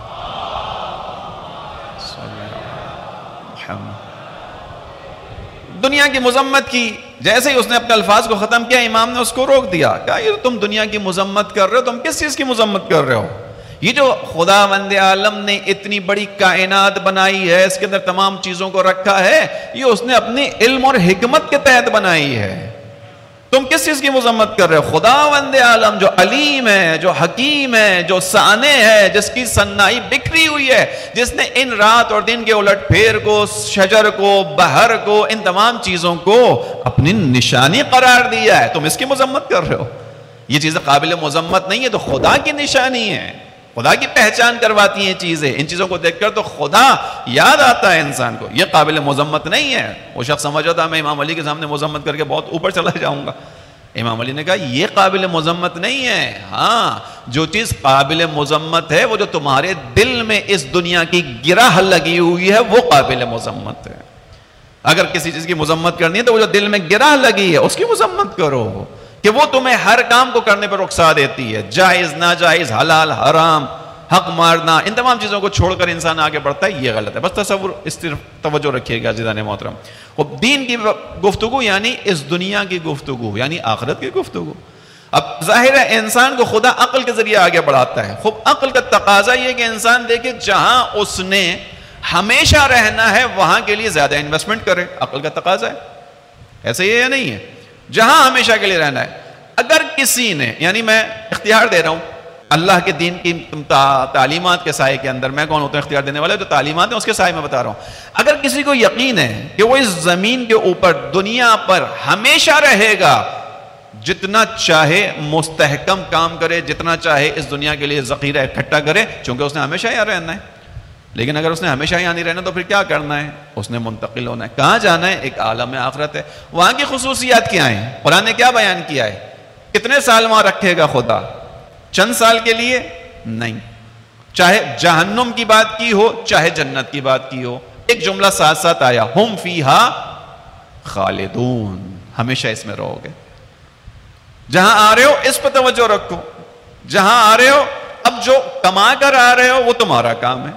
دنیا کی مذمت کی. جیسے ہی اس نے اپنے الفاظ کو ختم کیا، امام نے اس کو روک دیا. کہا یہ تم دنیا کی مذمت کر رہے ہو، تم کس چیز کی مذمت کر رہے ہو؟ یہ جو خداوند عالم نے اتنی بڑی کائنات بنائی ہے، اس کے اندر تمام چیزوں کو رکھا ہے، یہ اس نے اپنی علم اور حکمت کے تحت بنائی ہے. تم کس چیز کی مذمت کر رہے ہو؟ خداوند عالم جو علیم ہے، جو حکیم ہے، جو سانع ہے، جس کی صنائی بکھری ہوئی ہے، جس نے ان رات اور دن کے الٹ پھیر کو، شجر کو، بہر کو، ان تمام چیزوں کو اپنی نشانی قرار دیا ہے، تم اس کی مذمت کر رہے ہو؟ یہ چیزیں قابل مذمت نہیں ہے، تو خدا کی نشانی ہے، خدا کی پہچان کرواتی ہیں چیزیں. ان چیزوں کو دیکھ کر تو خدا یاد آتا ہے انسان کو. یہ قابل مذمت نہیں ہے. وہ شخص سمجھا تھا میں امام علی کے سامنے مذمت کر کے بہت اوپر چلا جاؤں گا. امام علی نے کہا یہ قابل مذمت نہیں ہے. ہاں جو چیز قابل مذمت ہے وہ جو تمہارے دل میں اس دنیا کی گرہ لگی ہوئی ہے وہ قابل مذمت ہے. اگر کسی چیز کی مذمت کرنی ہے تو وہ جو دل میں گرہ لگی ہے اس کی مذمت کرو کہ وہ تمہیں ہر کام کو کرنے پر رخصا دیتی ہے. جائز ناجائز، حلال حرام، حق مارنا، ان تمام چیزوں کو چھوڑ کر انسان آگے بڑھتا ہے. یہ غلط ہے. بس تصور اس طرف توجہ رکھیے گا عزیزان محترم. خب دین کی گفتگو یعنی اس دنیا کی گفتگو، یعنی آخرت کی گفتگو. اب ظاہر ہے انسان کو خدا عقل کے ذریعے آگے بڑھاتا ہے. خب عقل کا تقاضا یہ کہ انسان دیکھے جہاں اس نے ہمیشہ رہنا ہے وہاں کے لیے زیادہ انویسٹمنٹ کرے. عقل کا تقاضا ہے. ایسے یہ نہیں ہے جہاں ہمیشہ کے لیے رہنا ہے. اگر کسی نے، یعنی میں اختیار دے رہا ہوں اللہ کے دین کی تعلیمات کے سائے کے اندر، میں کون ہوتا ہوں اختیار دینے والا؟ جو تعلیمات ہیں اس کے سائے میں بتا رہا ہوں. اگر کسی کو یقین ہے کہ وہ اس زمین کے اوپر دنیا پر ہمیشہ رہے گا، جتنا چاہے مستحکم کام کرے، جتنا چاہے اس دنیا کے لیے ذخیرہ اکٹھا کرے، چونکہ اس نے ہمیشہ یہاں رہنا ہے. لیکن اگر اس نے ہمیشہ یہاں نہیں رہنا تو پھر کیا کرنا ہے؟ اس نے منتقل ہونا ہے. کہاں جانا ہے؟ ایک عالم آخرت ہے. وہاں کی خصوصیات کیا ہیں؟ قرآن نے کیا بیان کیا ہے؟ کتنے سال وہاں رکھے گا خدا؟ چند سال کے لیے نہیں. چاہے جہنم کی بات کی ہو چاہے جنت کی بات کی ہو، ایک جملہ ساتھ ساتھ آیا، ہم فیہا خالدون، ہمیشہ اس میں رہو گے. جہاں آ رہے ہو اس پہ توجہ رکھو. جہاں آ رہے ہو، اب جو کما کر آ رہے ہو وہ تمہارا کام ہے.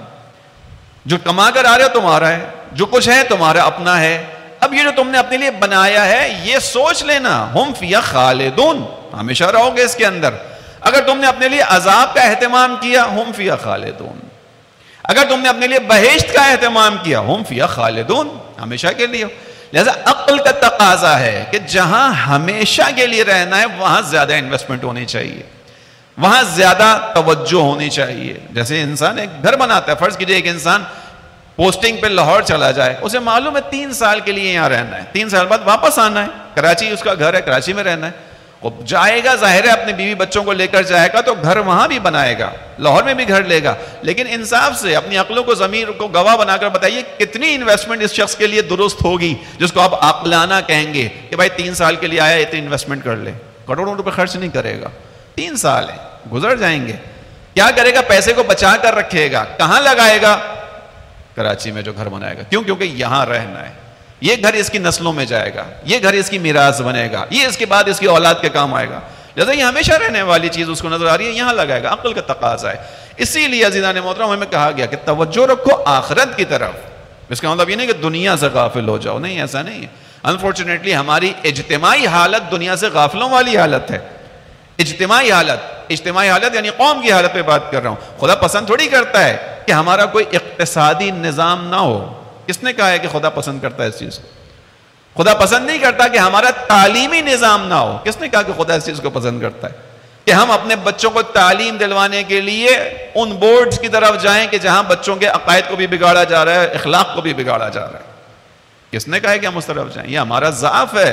جو کما کر آ رہے ہو تمہارا ہے، جو کچھ ہے تمہارا اپنا ہے. اب یہ جو تم نے اپنے لیے بنایا ہے یہ سوچ لینا، ہم فیہا خالدون، ہمیشہ رہو گے اس کے اندر. اگر تم نے اپنے لیے عذاب کا اہتمام کیا، ہم فیہا خالدون. اگر تم نے اپنے لیے بہشت کا اہتمام کیا، ہم فیہا خالدون، ہمیشہ کے لیے. لہذا عقل کا تقاضا ہے کہ جہاں ہمیشہ کے لیے رہنا ہے وہاں زیادہ انویسٹمنٹ ہونی چاہیے، وہاں زیادہ توجہ ہونی چاہیے. جیسے انسان ایک گھر بناتا ہے، فرض کیجئے ایک انسان پوسٹنگ پہ لاہور چلا جائے، اسے معلوم ہے تین سال کے لیے یہاں رہنا ہے، تین سال بعد واپس آنا ہے. کراچی اس کا گھر ہے، کراچی میں رہنا ہے. وہ جائے گا، ظاہر ہے اپنے بیوی بچوں کو لے کر جائے گا تو گھر وہاں بھی بنائے گا، لاہور میں بھی گھر لے گا. لیکن انصاف سے اپنی عقلوں کو، ضمیر کو گواہ بنا کر بتائیے کتنی انویسٹمنٹ اس شخص کے لیے درست ہوگی جس کو آپ عقلانہ کہیں گے کہ بھائی تین سال کے لیے آیا اتنی انویسٹمنٹ کر لے. کروڑوں روپے خرچ نہیں کرے گا. تین سال ہیں، گزر جائیں گے. کیا کرے گا؟ پیسے کو بچا کر رکھے گا. کہاں لگائے گا؟ کراچی میں جو گھر بنائے گا. کیوں؟ کیونکہ یہاں رہنا ہے. یہ گھر اس کی نسلوں میں جائے گا، یہ گھر اس کی میراث بنے گا، یہ اس کے بعد اس کی اولاد کے کام آئے گا. جیسے یہ ہمیشہ رہنے والی چیز اس کو نظر آ رہی ہے، یہاں لگائے گا. عقل کا تقاضا ہے. اسی لیے عزیزان محترم ہمیں کہا گیا کہ توجہ رکھو آخرت کی طرف. اس کا مطلب یہ نہیں کہ دنیا سے غافل ہو جاؤ، نہیں، ایسا نہیں ہے. انفارچونیٹلی ہماری اجتماعی حالت دنیا سے غافلوں والی حالت ہے. اجتماعی حالت، اجتماعی حالت یعنی قوم کی حالت پہ بات کر رہا ہوں. خدا پسند تھوڑی کرتا ہے کہ ہمارا کوئی اقتصادی نظام نہ ہو. کس نے کہا ہے کہ خدا پسند کرتا ہے اس چیز کو؟ خدا پسند نہیں کرتا کہ ہمارا تعلیمی نظام نہ ہو. کس نے کہا کہ خدا اس چیز کو پسند کرتا ہے کہ ہم اپنے بچوں کو تعلیم دلوانے کے لیے ان بورڈز کی طرف جائیں کہ جہاں بچوں کے عقائد کو بھی بگاڑا جا رہا ہے، اخلاق کو بھی بگاڑا جا رہا ہے؟ کس نے کہا ہے کہ ہم اس طرف جائیں؟ یہ ہمارا ضعف ہے،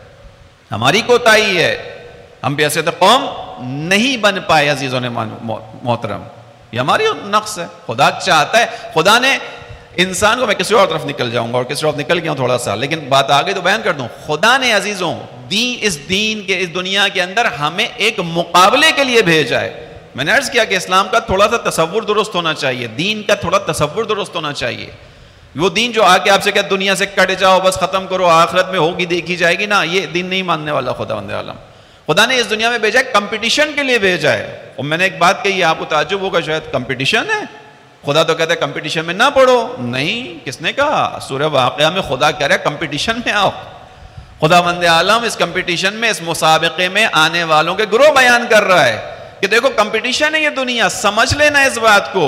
ہماری کوتاہی ہے. ہم بھی ایسے قوم نہیں بن پائے عزیزوں نے محترم. یہ ہماری نقص ہے. خدا چاہتا ہے، خدا نے انسان کو، میں کسی اور طرف نکل جاؤں گا اور کسی اور نکل گیا ہوں تھوڑا سا، لیکن بات آگے تو بیان کر دوں. خدا نے عزیزوں دین، اس دین کے، اس دنیا کے اندر ہمیں ایک مقابلے کے لیے بھیجا ہے. میں نے عرض کیا کہ اسلام کا تھوڑا سا تصور درست ہونا چاہیے، دین کا تھوڑا تصور درست ہونا چاہیے. وہ دین جو آ کے آپ سے کہ دنیا سے کٹ جاؤ، بس ختم کرو، آخرت میں ہوگی دیکھی جائے گی، نا، یہ دین نہیں ماننے والا خدا بندے عالم. خدا نے اس دنیا میں بھیجا ہے، کمپٹیشن کے لیے بھیجا ہے. اور میں نے ایک بات کہی ہے، آپ کو تعجب ہوگا شاید، کمپٹیشن ہے. خدا تو کہتا ہے کمپٹیشن میں نہ پڑھو. نہیں، کس نے کہا؟ سورہ واقعہ میں خدا کہہ رہا ہے کمپٹیشن میں آؤ. خدا بند عالم اس کمپٹیشن میں، اس مسابقے میں آنے والوں کے گروہ بیان کر رہا ہے کہ دیکھو کمپٹیشن ہے یہ دنیا، سمجھ لینا اس بات کو.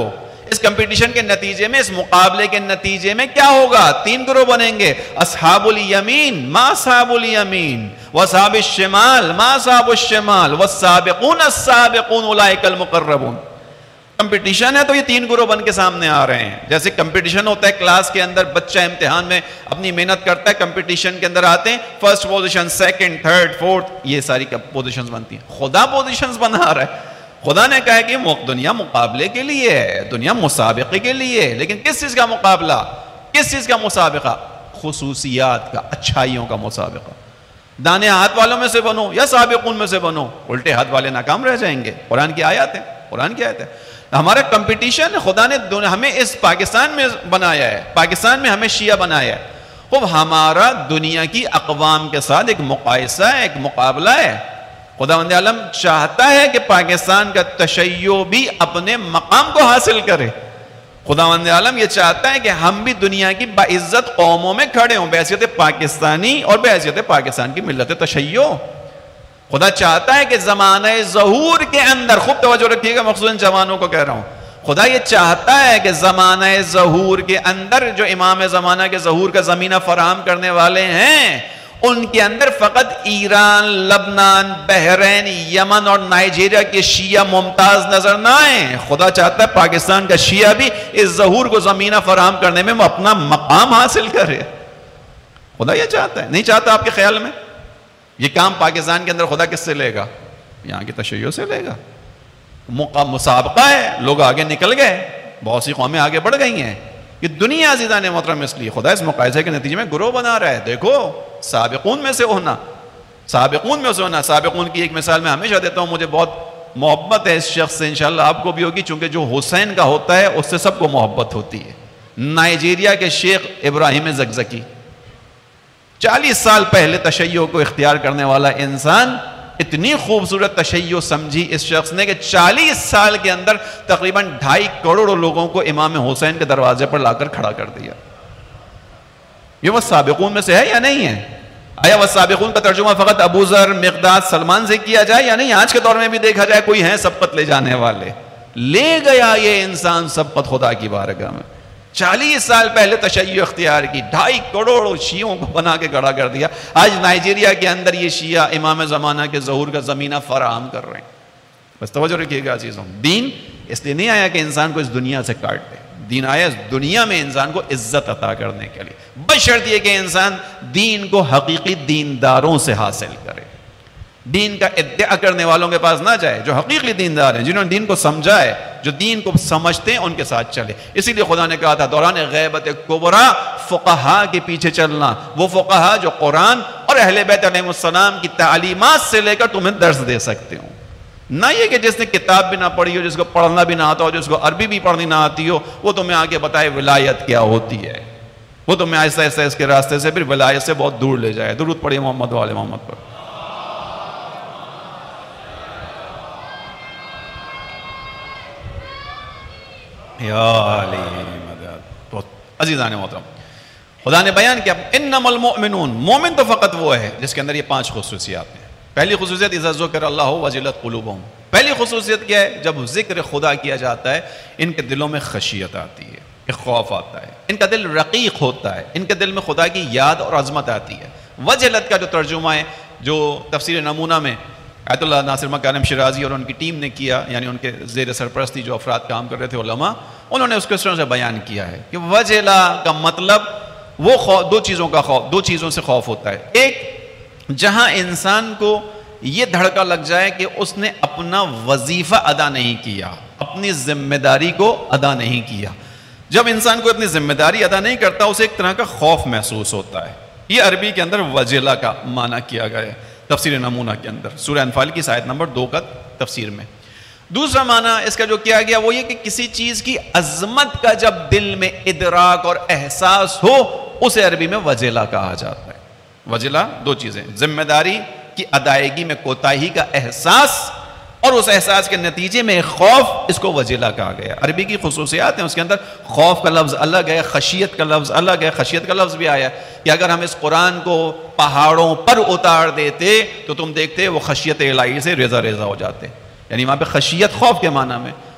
اس کمپٹیشن کے نتیجے میں، اس مقابلے کے نتیجے میں کیا ہوگا؟ تین گروہ بنیں گے، اصحاب الیمین ما اصحاب الیمین، واصحاب الشمال ما اصحاب الشمال، والسابقون السابقون اولئک المقربون۔ کمپٹیشن ہے تو یہ تین گروہ بن کے سامنے آ رہے ہیں۔ جیسے کمپٹیشن ہوتا ہے کلاس کے اندر، بچہ امتحان میں اپنی محنت کرتا ہے، کمپٹیشن کے اندر آتے ہیں، first position, second, third, fourth, یہ ساری پوزیشنز بنتی ہیں۔ خدا پوزیشنز بنا رہا ہے۔ خدا نے کہا ہے کہ دنیا مقابلے کے لیے ہے، دنیا مسابقے کے لیے ہے، لیکن کس چیز کا مقابلہ؟ کس چیز کا مسابقہ؟ خصوصیات کا، اچھائیوں کا مسابقہ۔ دانے ہاتھ والوں میں سے بنو یا سابقون میں سے بنو، الٹے ہاتھ والے ناکام رہ جائیں گے۔ قرآن کی آیات ہے، قرآن کی آیت ہے۔ ہمارا کمپٹیشن خدا نے ہمیں اس پاکستان میں بنایا ہے، پاکستان میں ہمیں شیعہ بنایا ہے۔ خوب ہمارا دنیا کی اقوام کے ساتھ ایک مقایسہ ہے، ایک مقابلہ ہے۔ خداوند عالم چاہتا ہے کہ پاکستان کا تشیع بھی اپنے مقام کو حاصل کرے۔ خداوند عالم یہ چاہتا ہے کہ ہم بھی دنیا کی باعزت قوموں میں کھڑے ہوں، بحیثیت پاکستانی اور بحیثیت پاکستان کی ملت تشیع۔ خدا چاہتا ہے کہ زمانہ ظہور کے اندر، خوب توجہ رکھیے گا، مخصوصاً جوانوں کو کہہ رہا ہوں، خدا یہ چاہتا ہے کہ زمانہ ظہور کے اندر جو امام زمانہ کے ظہور کا زمینہ فراہم کرنے والے ہیں، ان کے اندر فقط ایران، لبنان، بحرین، یمن اور نائجیریا کے شیعہ ممتاز نظر نہ آئیں۔ خدا چاہتا ہے پاکستان کا شیعہ بھی اس ظہور کو زمینہ فراہم کرنے میں اپنا مقام حاصل کرے۔ خدا یہ چاہتا ہے، نہیں چاہتا آپ کے خیال میں؟ یہ کام پاکستان کے اندر خدا کس سے لے گا؟ یہاں کی تشیع سے لے گا۔ مسابقہ ہے، لوگ آگے نکل گئے، بہت سی قومیں آگے بڑھ گئی ہیں۔ یہ دنیا عزیزان محترم، اس لیے خدا اس مقایسے کے نتیجے میں گروہ بنا رہا ہے۔ دیکھو سابقون میں سے ہونا، سابقون میں سے ہونا۔ سابقون کی ایک مثال میں ہمیشہ دیتا ہوں، مجھے بہت محبت ہے اس شخص سے، انشاءاللہ آپ کو بھی ہوگی، چونکہ جو حسین کا ہوتا ہے اس سے سب کو محبت ہوتی ہے۔ نائجیریا کے شیخ ابراہیم زکزکی، چالیس سال پہلے تشیع کو اختیار کرنے والا انسان، اتنی خوبصورت تشیع سمجھی اس شخص نے کہ چالیس سال کے اندر تقریباً ڈھائی کروڑ لوگوں کو امام حسین کے دروازے پر لا کر کھڑا کر دیا۔ یہ وہ سابقون میں سے ہے یا نہیں ہے؟ آیا وہ سابقون کا ترجمہ فقط ابو ذر، مقداد، سلمان سے کیا جائے یا نہیں؟ آج کے دور میں بھی دیکھا جائے کوئی ہیں سبقت لے جانے والے؟ لے گیا یہ انسان سبقت خدا کی بارگاہ میں۔ چالیس سال پہلے تشیع اختیار کی، ڈھائی کروڑ شیعوں کو بنا کے کھڑا کر دیا۔ آج نائجیریا کے اندر یہ شیعہ امام زمانہ کے ظہور کا زمینہ فراہم کر رہے ہیں۔ بس توجہ رکھیے گا عزیزوں، دین اس لیے نہیں آیا کہ انسان کو اس دنیا سے کاٹ دے، دین آیا اس دنیا میں انسان کو عزت عطا کرنے کے لیے، بشرط یہ کہ انسان دین کو حقیقی دینداروں سے حاصل کرے، دین کا ادعا کرنے والوں کے پاس نہ جائے، جو حقیقی دیندار ہیں، جنہوں نے دین کو سمجھا ہے، جو دین کو سمجھتے ہیں، ان کے ساتھ چلے۔ اسی لیے خدا نے کہا تھا دوران غیبت کبریٰ فقہا کے پیچھے چلنا، وہ فقہا جو قرآن اور اہل بیت علیہ السلام کی تعلیمات سے لے کر تمہیں درس دے سکتے ہوں، نہ یہ کہ جس نے کتاب بھی نہ پڑھی ہو، جس کو پڑھنا بھی نہ آتا ہو، جس کو عربی بھی پڑھنی نہ آتی ہو، وہ تمہیں آگے بتائے ولایت کیا ہوتی ہے، وہ تمہیں آہستہ آہستہ اس کے راستے سے پھر ولایت سے بہت دور لے جائے۔ درود پڑھیے محمد والے محمد پر۔ یا علی مدد۔ تو عزیزان محترم، خدا نے بیان کیا انما المؤمنون، مومن تو فقط وہ ہے جس کے اندر یہ پانچ خصوصیات ہیں۔ پہلی خصوصیت اذا ذکر اللہ وجلت قلوبہم، پہلی خصوصیت کیا ہے؟ جب ذکر خدا کیا جاتا ہے ان کے دلوں میں خشیت آتی ہے، ایک خوف آتا ہے، ان کا دل رقیق ہوتا ہے، ان کے دل میں خدا کی یاد اور عظمت آتی ہے۔ وجلت کا جو ترجمہ ہے، جو تفسیر نمونہ میں آیت اللہ ناصر مکارم شرازی اور ان کی ٹیم نے کیا، یعنی ان کے زیر سرپرستی جو افراد کام کر رہے تھے علماء، انہوں نے اس کو اس طرح سے بیان کیا ہے کہ وجلہ کا مطلب وہ خوف، دو چیزوں کا خوف، دو چیزوں سے خوف ہوتا ہے۔ ایک، جہاں انسان کو یہ دھڑکا لگ جائے کہ اس نے اپنا وظیفہ ادا نہیں کیا، اپنی ذمہ داری کو ادا نہیں کیا۔ جب انسان کو اپنی ذمہ داری ادا نہیں کرتا، اسے ایک طرح کا خوف محسوس ہوتا ہے۔ یہ عربی کے اندر وجلہ کا معنی کیا گیا ہے تفسیر نمونہ کے اندر، سورہ انفال کی آیت نمبر دو کا تفسیر میں۔ دوسرا معنی اس کا جو کیا گیا وہ یہ کہ کسی چیز کی عظمت کا جب دل میں ادراک اور احساس ہو، اسے عربی میں وجلہ کہا جاتا ہے۔ وجلہ دو چیزیں، ذمہ داری کی ادائیگی میں کوتاہی کا احساس اور اس احساس کے نتیجے میں خوف، اس کو وجلہ کہا گیا۔ عربی کی خصوصیات ہیں، اس کے اندر خوف کا لفظ الگ ہے، خشیت کا لفظ الگ ہے۔ خشیت کا لفظ بھی آیا کہ اگر ہم اس قرآن کو پہاڑوں پر اتار دیتے تو تم دیکھتے وہ خشیت الہی سے ریزہ ریزہ ہو جاتے، یعنی وہاں پہ خشیت خوف کے معنی میں،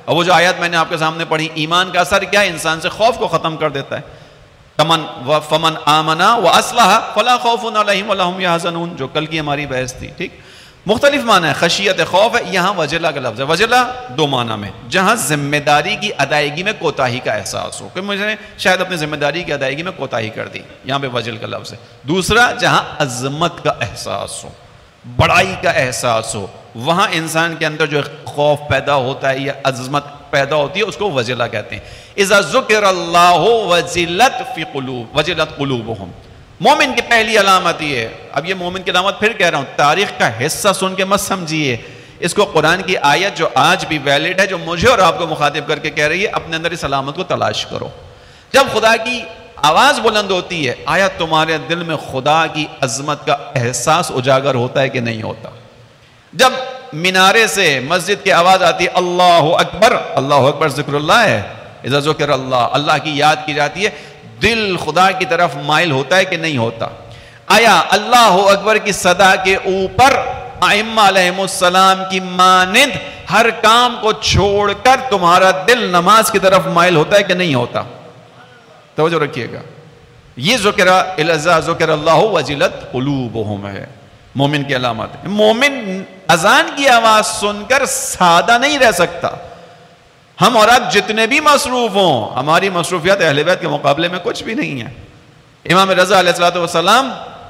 اور وہ جو آیت میں نے آپ کے سامنے پڑھی، ایمان کا اثر کیا ہے؟ انسان سے خوف کو ختم کر دیتا ہے. تمن فمن آمنا واصلح فلا خوف علیہم ولا هم يحزنون، جو کل کی ہماری بحث تھی. ٹھیک، مختلف معنی ہے. خشیت خوف ہے، یہاں وجلہ کا لفظ ہے. وجلہ دو معنی میں، جہاں ذمہ داری کی ادائیگی میں کوتاہی کا احساس ہو کہ مجھے شاید اپنی ذمہ داری کی ادائیگی میں کوتاہی کر دی، یہاں پہ وجل کا لفظ ہے. دوسرا، جہاں عظمت کا احساس ہو، بڑائی کا احساس ہو، وہاں انسان کے اندر جو خوف پیدا ہوتا ہے یا عظمت پیدا ہوتی ہے، اس کو وجلہ کہتے ہیں. اذا ذکر اللہ وجلت فی قلوب وجلت قلوبہم. مومن کی پہلی علامت یہ ہے. اب یہ مومن کی علامت پھر کہہ رہا ہوں، تاریخ کا حصہ سن کے مت سمجھیے اس کو. قرآن کی آیت جو آج بھی ویلڈ ہے، جو مجھے اور آپ کو مخاطب کر کے کہہ رہی ہے، اپنے اندر اس علامت کو تلاش کرو. جب خدا کی آواز بلند ہوتی ہے، آیا تمہارے دل میں خدا کی عظمت کا احساس اجاگر ہوتا ہے کہ نہیں ہوتا؟ جب مینارے سے مسجد کی آواز آتی ہے اللہ اکبر، اللہ اکبر ذکر اللہ ہے، اذا ذکر اللہ، اللہ کی یاد کی جاتی ہے، دل خدا کی طرف مائل ہوتا ہے کہ نہیں ہوتا؟ آیا اللہ اکبر کی صدا کے اوپر ائمہ علیہم السلام کی مانند ہر کام کو چھوڑ کر تمہارا دل نماز کی طرف مائل ہوتا ہے کہ نہیں ہوتا؟ توجہ رکھیے گا. یہ ذکر اذا ذکر اللہ وجلت قلوبہم ہے، مومن کی علامت ہے. مومن اذان کی آواز سن کر سادہ نہیں رہ سکتا. ہم اور آپ جتنے بھی مصروف ہوں، ہماری مصروفیات اہل بیت کے مقابلے میں کچھ بھی نہیں ہے. امام رضا علیہ الصلوۃ والسلام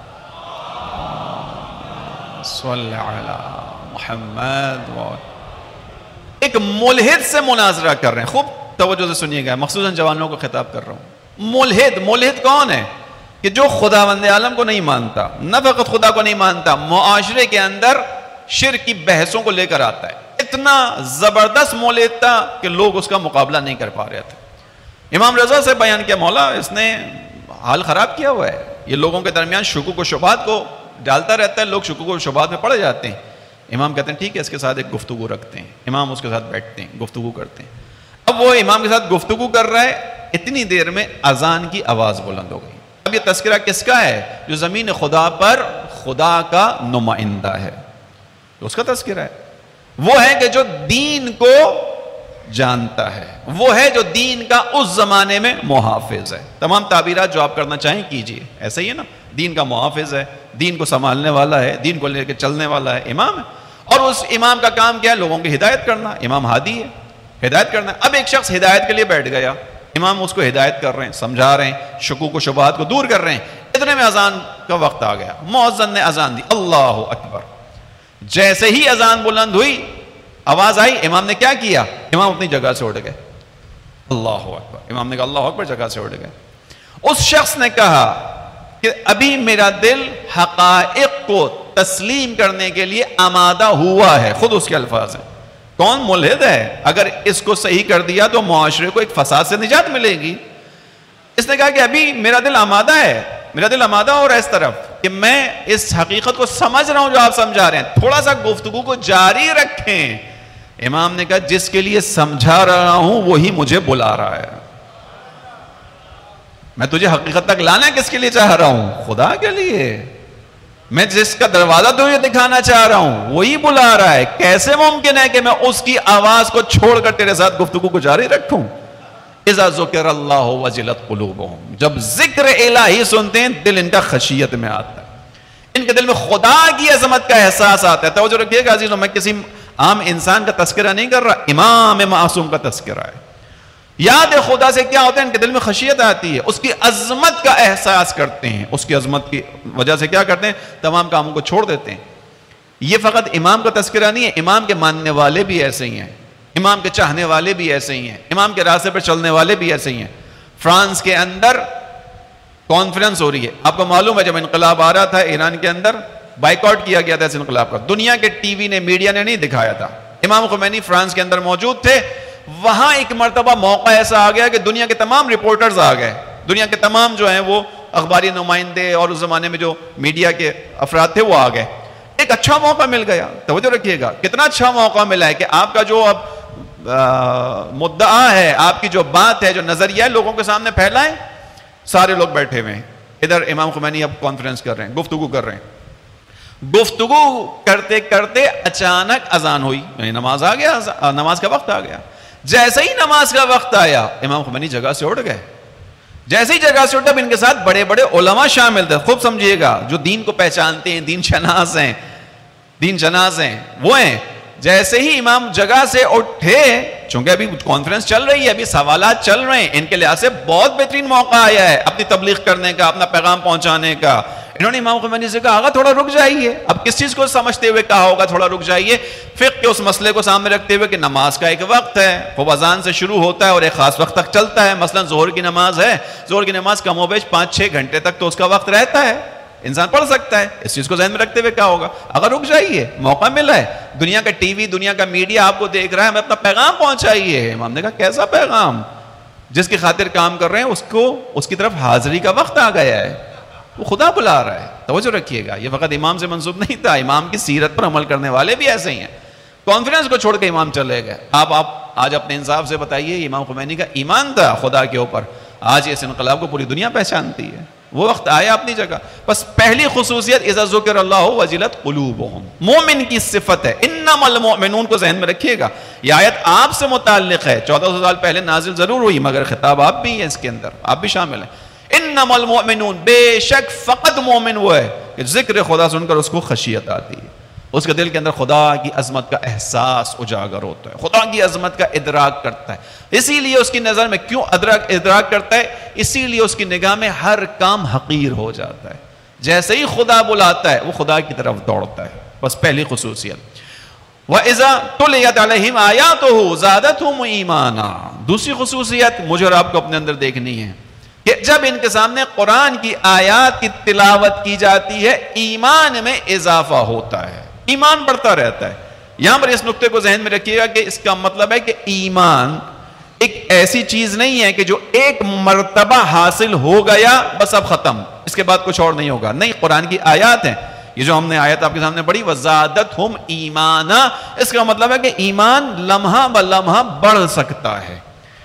صلی علی محمد ایک ملحد سے مناظرہ کر رہے ہیں. خوب توجہ سے سنیے گا، مخصوصاً جوانوں کو خطاب کر رہا ہوں. ملحد ملحد کون ہے؟ کہ جو خداوند عالم کو نہیں مانتا، نہ فقط خدا کو نہیں مانتا، معاشرے کے اندر شرک کی بحثوں کو لے کر آتا ہے. اتنا زبردست ملحد تھا کہ لوگ اس کا مقابلہ نہیں کر پا رہے تھے. امام رضا سے بیان کیا، مولا اس نے حال خراب کیا ہوا ہے، یہ لوگوں کے درمیان شکوک و شبہات کو ڈالتا رہتا ہے، لوگ شکوک و شبہات میں پڑے جاتے ہیں. امام کہتے ہیں ٹھیک ہے، اس کے ساتھ ایک گفتگو رکھتے ہیں. امام اس کے ساتھ بیٹھتے ہیں، گفتگو کرتے ہیں. اب وہ امام کے ساتھ گفتگو کر رہا ہے، اتنی دیر میں اذان کی آواز بلند ہو گئی. اب یہ تذکرہ کس کا ہے؟ جو زمین خدا پر خدا کا نمائندہ ہے، اس کا تذکرہ ہے. وہ ہے کہ جو دین کو جانتا ہے، وہ ہے جو دین کا اس زمانے میں محافظ ہے. تمام تعبیرات جو آپ کرنا چاہیں کیجئے، ایسا ہی ہے نا. دین کا محافظ ہے، دین کو سنبھالنے والا ہے، دین کو لے کے چلنے والا ہے، امام ہے. اور اس امام کا کام کیا ہے؟ لوگوں کی ہدایت کرنا. امام ہادی ہے، ہدایت کرنا. اب ایک شخص ہدایت کے لیے بیٹھ گیا، امام اس کو ہدایت کر رہے ہیں، سمجھا رہے ہیں، شکوک و شبہات کو دور کر رہے ہیں. اتنے میں اذان کا وقت آ گیا. مؤذن نے اذان دی، اللہ اکبر. جیسے ہی اذان بلند ہوئی، آواز آئی، امام نے کیا کیا؟ امام اپنی جگہ سے اٹھ گئے. اللہ اکبر. امام نے کہا اللہ اکبر، جگہ سے اٹھ گئے. اس شخص نے کہا کہ ابھی میرا دل حقائق کو تسلیم کرنے کے لیے آمادہ ہوا ہے. خود اس کے الفاظ ہیں. کون؟ ملحد ہے. اگر اس کو صحیح کر دیا تو معاشرے کو ایک فساد سے نجات ملے گی. اس نے کہا کہ ابھی میرا دل آمادہ ہے، میرا دل آمادہ ہو رہا ہے اس طرف کہ میں اس حقیقت کو سمجھ رہا ہوں جو آپ سمجھا رہے ہیں، تھوڑا سا گفتگو کو جاری رکھیں. امام نے کہا جس کے لیے سمجھا رہا ہوں وہی مجھے بلا رہا ہے. میں تجھے حقیقت تک لانا کس کے لیے چاہ رہا ہوں؟ خدا کے لیے. میں جس کا دروازہ تجھے دکھانا چاہ رہا ہوں وہی بلا رہا ہے. کیسے ممکن ہے کہ میں اس کی آواز کو چھوڑ کر تیرے ساتھ گفتگو کو جاری رکھوں؟ اذا ذکر اللہ وجلت قلوبہم. جب ذکر الہی سنتے ہیں دل ان کا خشیت میں آتا ہے، ان کے دل میں خدا کی عظمت کا احساس آتا ہے. توجہ رکھیے گا عزیزوں، میں کسی عام انسان کا تذکرہ نہیں کر رہا، امام معصوم کا تذکرہ ہے. یاد خدا سے کیا ہوتا ہے؟ ان کے دل میں خشیت آتی ہے، اس کی عظمت کا احساس کرتے ہیں. اس کی عظمت کی وجہ سے کیا کرتے ہیں؟ تمام کاموں کو چھوڑ دیتے ہیں. یہ فقط امام کا تذکرہ نہیں ہے، امام کے ماننے والے بھی ایسے ہی ہیں، امام کے چاہنے والے بھی ایسے ہی ہیں، امام کے راستے پر چلنے والے بھی ایسے ہی ہیں. فرانس کے اندر کانفرنس ہو رہی ہے. آپ کو معلوم ہے جب انقلاب آ رہا تھا ایران کے اندر، بائیکاٹ کیا گیا تھا اس انقلاب کا. دنیا کے ٹی وی نے، میڈیا نے نہیں دکھایا تھا. امام خمینی فرانس کے اندر موجود تھے. وہاں ایک مرتبہ موقع ایسا آ گیا کہ دنیا کے تمام رپورٹرز آ گئے، دنیا کے تمام جو ہیں وہ اخباری نمائندے اور اس زمانے میں جو میڈیا کے افراد تھے وہ آ گئے. ایک اچھا موقع مل گیا. توجہ رکھیے گا کتنا اچھا موقع ملا ہے کہ آپ کا جو اب مدعا ہے، آپ کی جو بات ہے، جو نظریہ ہے، لوگوں کے سامنے پھیلائیں. سارے لوگ بیٹھے ہوئے ہیں. ادھر امام خمینی اب کانفرنس کر رہے ہیں، گفتگو کر رہے ہیں. گفتگو کرتے کرتے اچانک اذان ہوئی، یعنی نماز آ گیا، نماز کا وقت آ گیا. جیسے ہی نماز کا وقت آیا امام خمینی جگہ سے اٹھ گئے. جیسے ہی جگہ سے اٹھا اب ان کے ساتھ بڑے بڑے علماء شامل تھے. خوب سمجھیے گا, جو دین کو پہچانتے ہیں, دین شناس ہیں, دین شناس ہیں, وہ ہیں. جیسے ہی امام جگہ سے اٹھے, چونکہ ابھی کانفرنس چل رہی ہے, ابھی سوالات چل رہے ہیں, ان کے لحاظ سے بہت بہترین موقع آیا ہے اپنی تبلیغ کرنے کا, اپنا پیغام پہنچانے کا. انہوں نے امام خمینی سے کہا آقا تھوڑا رک جائیے. اب کس چیز کو سمجھتے ہوئے کہا ہوگا تھوڑا رک جائیے؟ فقہ کے اس مسئلے کو سامنے رکھتے ہوئے کہ نماز کا ایک وقت ہے, خوب اذان سے شروع ہوتا ہے اور ایک خاص وقت تک چلتا ہے. مثلا ظہر کی نماز ہے, ظہر کی نماز کم و بیش پانچ چھ گھنٹے تک تو اس کا وقت رہتا ہے, انسان پڑھ سکتا ہے. اس چیز کو ذہن میں رکھتے ہوئے کہا ہوگا اگر رک جائیے, موقع ملا ہے, دنیا کا ٹی وی, دنیا کا میڈیا آپ کو دیکھ رہا ہے, ہمیں اپنا پیغام پہنچائیے. امام نے کہا کیسا پیغام؟ جس کی خاطر کام کر رہے ہیں اس کو, اس کی طرف حاضری کا وقت آ گیا ہے, وہ خدا بلا رہا ہے. توجہ رکھیے گا, یہ فقط امام سے منسوب نہیں تھا, امام کی سیرت پر عمل کرنے والے بھی ایسے ہی ہیں. کانفرنس کو چھوڑ کے امام چلے گئے. آپ آپ آج اپنے انصاف سے بتائیے, امام خمینی کا ایمان تھا خدا کے اوپر, آج اس انقلاب کو پوری دنیا پہچانتی ہے. وہ وقت آیا اپنی جگہ. بس پہلی خصوصیت اذا ذکر اللہ وجلت قلوبہم, مومن کی صفت ہے. انما المؤمنون کو ذہن میں رکھیے گا, یہ آیت آپ سے متعلق ہے. چودہ سو سال پہلے نازل ضرور ہوئی مگر خطاب آپ بھی ہیں اس کے اندر, آپ بھی شامل ہیں. انما المؤمنون, بے شک فقط مومن وہ ہے کہ ذکر خدا سن کر اس کو خشیت آتی ہے, اس کے دل کے اندر خدا کی عظمت کا احساس اجاگر ہوتا ہے, خدا کی عظمت کا ادراک کرتا ہے. اسی لیے اس کی نظر میں کیوں ادراک ادراک کرتا ہے؟ اسی لیے اس کی نگاہ میں ہر کام حقیر ہو جاتا ہے. جیسے ہی خدا بلاتا ہے وہ خدا کی طرف دوڑتا ہے. بس پہلی خصوصیت. وَإِذَا تُلِيَتْ عَلَيْهِمْ آيَاتُهُ زَادَتْهُمْ إِيمَانًا. دوسری خصوصیت مجھے اور آپ کو اپنے اندر دیکھنی ہے کہ جب ان کے سامنے قرآن کی آیات کی تلاوت کی جاتی ہے ایمان میں اضافہ ہوتا ہے, ایمان بڑھتا رہتا ہے. یہاں پر اس نقطے کو ذہن میں رکھیے گا کہ اس کا مطلب ہے کہ ایمان ایک ایسی چیز نہیں ہے کہ جو ایک مرتبہ حاصل ہو گیا بس اب ختم, اس کے بعد کچھ اور نہیں ہوگا. نہیں, قرآن کی آیات ہیں, یہ جو ہم نے آیت آپ کے سامنے پڑھی وَزَادَتْهُمْ ایمانا, اس کا مطلب ہے کہ ایمان لمحہ بلمحہ بڑھ سکتا ہے.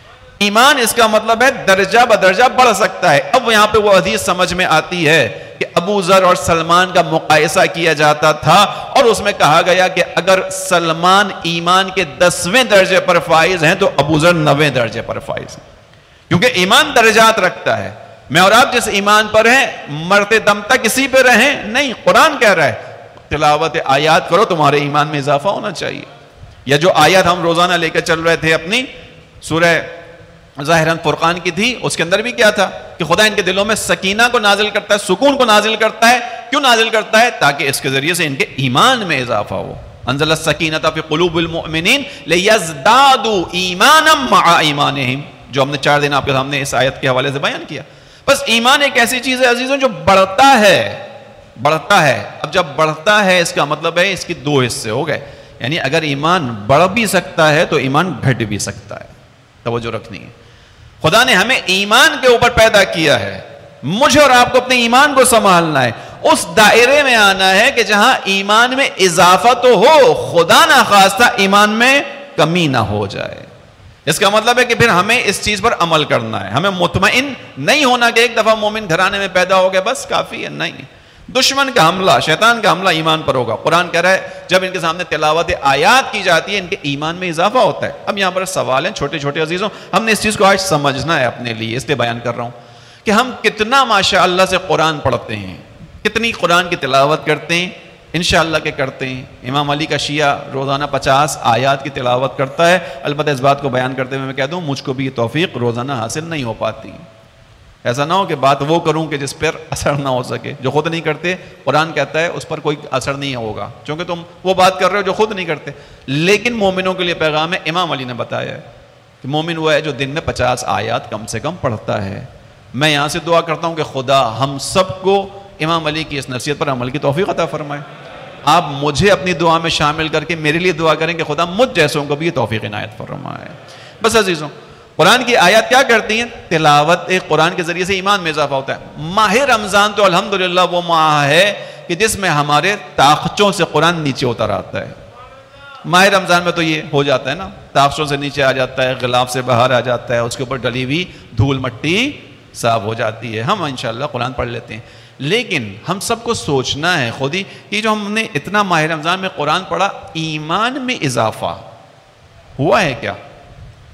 ایمان اس کا مطلب ہے درجہ بدرجہ بڑھ سکتا ہے. اب یہاں پہ وہ حدیث سمجھ میں آتی ہے کہ ابو ذر اور سلمان کا مقایسہ کیا جاتا تھا اور اس میں کہا گیا کہ اگر سلمان ایمان کے دسویں درجے پر فائز ہیں تو ابو ذر نویں درجے پر فائز ہیں, کیونکہ ایمان درجات رکھتا ہے. میں اور آپ جس ایمان پر ہیں مرتے دم تک اسی پہ رہیں نہیں, قرآن کہہ رہا ہے تلاوت آیات کرو تمہارے ایمان میں اضافہ ہونا چاہیے. یا جو آیات ہم روزانہ لے کے چل رہے تھے اپنی سورہ ظاہراً فرقان کی تھی, اس کے اندر بھی کیا تھا کہ خدا ان کے دلوں میں سکینہ کو نازل کرتا ہے, سکون کو نازل کرتا ہے. کیوں نازل کرتا ہے؟ تاکہ اس کے ذریعے سے ان کے ایمان میں اضافہ ہو. انزل السکینۃ فی قلوب المؤمنین لیزدادوا ایمانا مع ایمانہم, جو ہم نے چار دن آپ کے سامنے اس آیت کے حوالے سے بیان کیا. بس ایمان ایک ایسی چیز ہے عزیزوں جو بڑھتا ہے, بڑھتا ہے. اب جب بڑھتا ہے اس کا مطلب ہے اس کی دو حصے ہو گئے, یعنی اگر ایمان بڑھ بھی سکتا ہے تو ایمان گھٹ بھی سکتا ہے. توجہ رکھنی ہے, خدا نے ہمیں ایمان کے اوپر پیدا کیا ہے, مجھے اور آپ کو اپنے ایمان کو سنبھالنا ہے, اس دائرے میں آنا ہے کہ جہاں ایمان میں اضافہ تو ہو, خدا نہ خواستہ ایمان میں کمی نہ ہو جائے. اس کا مطلب ہے کہ پھر ہمیں اس چیز پر عمل کرنا ہے. ہمیں مطمئن نہیں ہونا کہ ایک دفعہ مومن گھرانے میں پیدا ہو گیا بس کافی ہے, نہیں. دشمن کا حملہ, شیطان کا حملہ ایمان پر ہوگا. قرآن کہہ رہا ہے جب ان کے سامنے تلاوت آیات کی جاتی ہے ان کے ایمان میں اضافہ ہوتا ہے. اب یہاں پر سوال ہیں چھوٹے چھوٹے عزیزوں, ہم نے اس چیز کو آج سمجھنا ہے اپنے لیے, اس لیے بیان کر رہا ہوں کہ ہم کتنا ماشاء اللہ سے قرآن پڑھتے ہیں, کتنی قرآن کی تلاوت کرتے ہیں. انشاءاللہ کہ کرتے ہیں. امام علی کا شیعہ روزانہ پچاس آیات کی تلاوت کرتا ہے. البتہ اس بات کو بیان کرتے ہوئے میں کہہ دوں مجھ کو بھی یہ توفیق روزانہ حاصل نہیں ہو پاتی. ایسا نہ ہو کہ بات وہ کروں کہ جس پر اثر نہ ہو سکے. جو خود نہیں کرتے قرآن کہتا ہے اس پر کوئی اثر نہیں ہوگا, چونکہ تم وہ بات کر رہے ہو جو خود نہیں کرتے. لیکن مومنوں کے لیے پیغام ہے, امام علی نے بتایا ہے کہ مومن وہ ہے جو دن میں پچاس آیات کم سے کم پڑھتا ہے. میں یہاں سے دعا کرتا ہوں کہ خدا ہم سب کو امام علی کی اس نصیحت پر عمل کی توفیق عطا فرمائے. آپ مجھے اپنی دعا میں شامل کر کے میرے لیے دعا کریں کہ خدا مجھ جیسوں کو بھی یہ توفیق عنایت فرمائے. بس عزیزوں, قرآن کی آیات کیا کرتی ہیں؟ تلاوت ایک قرآن کے ذریعے سے ایمان میں اضافہ ہوتا ہے. ماہ رمضان تو الحمدللہ وہ ماہ ہے کہ جس میں ہمارے طاقتوں سے قرآن نیچے اتر آتا ہے. ماہ رمضان میں تو یہ ہو جاتا ہے نا, طاقتوں سے نیچے آ جاتا ہے, غلاف سے باہر آ جاتا ہے, اس کے اوپر ڈلی ہوئی دھول مٹی صاف ہو جاتی ہے. ہم انشاءاللہ قرآن پڑھ لیتے ہیں. لیکن ہم سب کو سوچنا ہے خود ہی کہ جو ہم نے اتنا ماہ رمضان میں قرآن پڑھا, ایمان میں اضافہ ہوا ہے کیا؟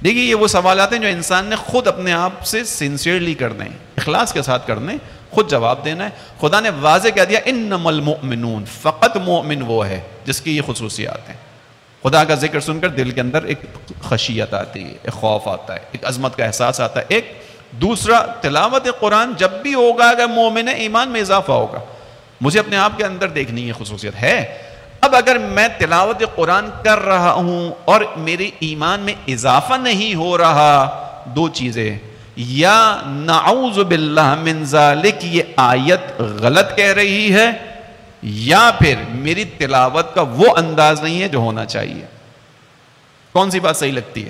دیکھیے یہ وہ سوالات ہیں جو انسان نے خود اپنے آپ سے سنسیئرلی کرنے ہیں، اخلاص کے ساتھ کرنے، خود جواب دینا ہے. خدا نے واضح کہہ دیا انما المؤمنون، فقط مومن وہ ہے جس کی یہ خصوصیات ہیں. خدا کا ذکر سن کر دل کے اندر ایک خشیت آتی ہے، ایک خوف آتا ہے، ایک عظمت کا احساس آتا ہے. ایک دوسرا، تلاوت قرآن جب بھی ہوگا اگر مومن ہے ایمان میں اضافہ ہوگا. مجھے اپنے آپ کے اندر دیکھنی یہ خصوصیت ہے. اب اگر میں تلاوت قرآن کر رہا ہوں اور میرے ایمان میں اضافہ نہیں ہو رہا، دو چیزیں، یا نعوذ باللہ من ذالک یہ آیت غلط کہہ رہی ہے، یا پھر میری تلاوت کا وہ انداز نہیں ہے جو ہونا چاہیے. کون سی بات صحیح لگتی ہے؟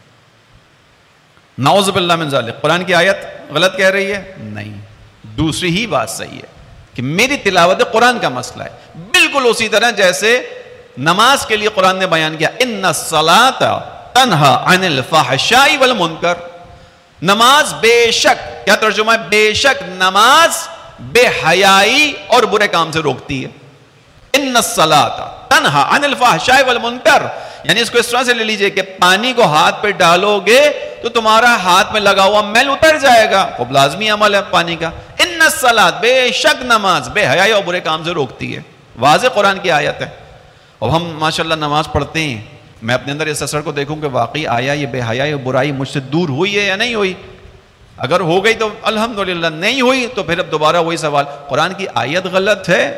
نعوذ باللہ من ذالک، قرآن کی آیت غلط کہہ رہی ہے؟ نہیں. دوسری ہی بات صحیح ہے کہ میری تلاوت قرآن کا مسئلہ ہے. بالکل اسی طرح جیسے نماز کے لیے قرآن نے بیان کیا ان الصلاۃ تنہا عن الفحشاء والمنکر، نماز بے شک، کیا ترجمہ ہے؟ بے شک نماز بے حیائی اور برے کام سے روکتی ہے. ان الصلاۃ تنہا عن الفحشاء والمنکر، یعنی اس کو اس طرح سے لے لیجئے کہ پانی کو ہاتھ پہ ڈالو گے تو تمہارا ہاتھ میں لگا ہوا میل اتر جائے گا، خوب لازمی عمل ہے پانی کا. ان الصلاۃ، بے شک نماز بے حیائی اور برے کام سے روکتی ہے. واضح قرآن کی آیت ہے. اور ہم ماشاءاللہ نماز پڑھتے ہیں، میں اپنے اندر اس اثر کو دیکھوں کہ واقعی آیا یہ بے حیائی اور برائی مجھ سے دور ہوئی ہے یا نہیں ہوئی. اگر ہو گئی تو الحمدللہ، نہیں ہوئی تو پھر اب دوبارہ وہی سوال، قرآن کی آیت غلط ہے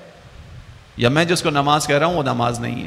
یا میں جس کو نماز کہہ رہا ہوں وہ نماز نہیں ہے؟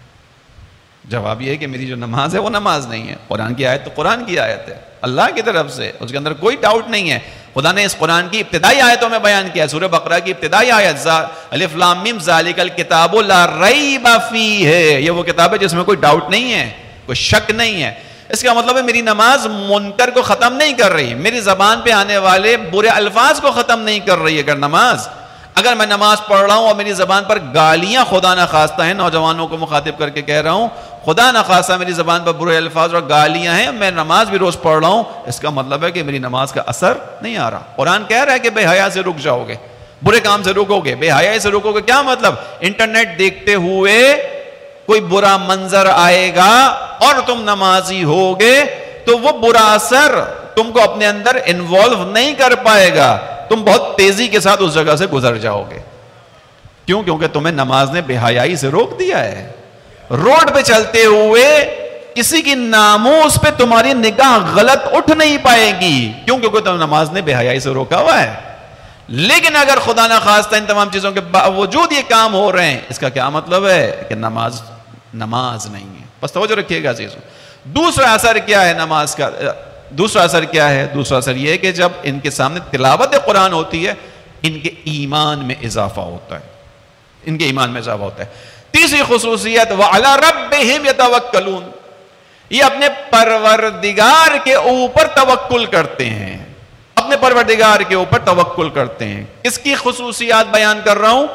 جواب یہ ہے کہ میری جو نماز ہے وہ نماز نہیں ہے. قرآن کی آیت تو قرآن کی آیت ہے، اللہ کی طرف سے، اس کے اندر کوئی ڈاؤٹ نہیں ہے. خدا نے اس قرآن کی ابتدائی آیتوں میں بیان کیا، سورہ بقرہ کی ابتدائی آیت الف لام میم ذالک الکتاب لا ریب فیہ، یہ وہ کتاب ہے جس میں کوئی ڈاؤٹ نہیں ہے، کوئی شک نہیں ہے. اس کا مطلب ہے میری نماز منکر کو ختم نہیں کر رہی، میری زبان پہ آنے والے برے الفاظ کو ختم نہیں کر رہی. اگر نماز اگر میں نماز پڑھ رہا ہوں اور میری زبان پر گالیاں خدا نہ خواستہ ہیں، نوجوانوں کو مخاطب کر کے کہہ رہا ہوں، خدا نہ خواستہ میری زبان پر برے الفاظ اور گالیاں ہیں، میں نماز بھی روز پڑھ رہا ہوں، اس کا مطلب ہے کہ میری نماز کا اثر نہیں آ رہا. قرآن کہہ رہا ہے کہ بے حیا سے رک جاؤ گے، برے کام سے رکو گے، بے حیائی سے رکو گے. کیا مطلب؟ انٹرنیٹ دیکھتے ہوئے کوئی برا منظر آئے گا اور تم نمازی ہوگے تو وہ برا اثر تم کو اپنے اندر انوالو نہیں کر پائے گا، تم بہت تیزی کے ساتھ اس جگہ سے گزر جاؤ گے. کیوں؟ کیونکہ تمہیں نماز نے بے حیائی سے روک دیا ہے. روڈ پہ چلتے ہوئے کسی کی ناموس پہ تمہاری نگاہ غلط اٹھ نہیں پائے گی. کیوں؟ کیونکہ تم نماز نے بے حیائی سے روکا ہوا ہے. لیکن اگر خدا نہ خواستہ ان تمام چیزوں کے باوجود یہ کام ہو رہے ہیں، اس کا کیا مطلب ہے؟ کہ نماز نماز نہیں ہے. بس توجہ رکھیے گا عزیزو. دوسرا اثر کیا ہے نماز کا؟ دوسرا اثر کیا ہے؟ دوسرا اثر یہ ہے کہ جب ان کے سامنے تلاوت قرآن ہوتی ہے ان کے ایمان میں اضافہ ہوتا ہے، ان کے ایمان میں اضافہ ہوتا ہے. تیسری خصوصیت وَعَلَىٰ رَبِّهِمْ يَتَوَكَّلُونَ، یہ اپنے پروردگار کے اوپر توکل کرتے ہیں، اپنے پروردگار کے اوپر توکل کرتے ہیں. کس کی خصوصیات بیان کر رہا ہوں؟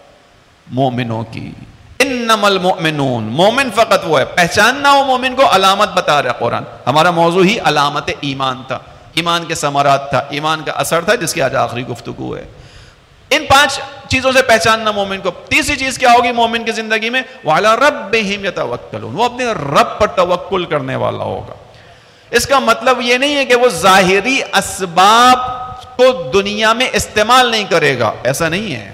مومنوں کی. انما المؤمنون، مومن فقط وہ ہے. پہچاننا ہو مومن کو، علامت بتا رہا ہے قرآن. ہمارا موضوع ہی علامت ایمان تھا، ایمان کے ثمرات تھا، ایمان کا اثر تھا، جس کی آج آخری گفتگو ہے. ان پانچ چیزوں سے پہچاننا مومن کو. تیسری چیز کیا ہوگی مومن کی زندگی میں؟ وَعَلَىٰ رَبِّهِمْ يَتَوَكَّلُونَ، وہ اپنے رب پر توکل کرنے والا ہوگا. اس کا مطلب یہ نہیں ہے کہ وہ ظاہری اسباب کو دنیا میں استعمال نہیں کرے گا، ایسا نہیں ہے.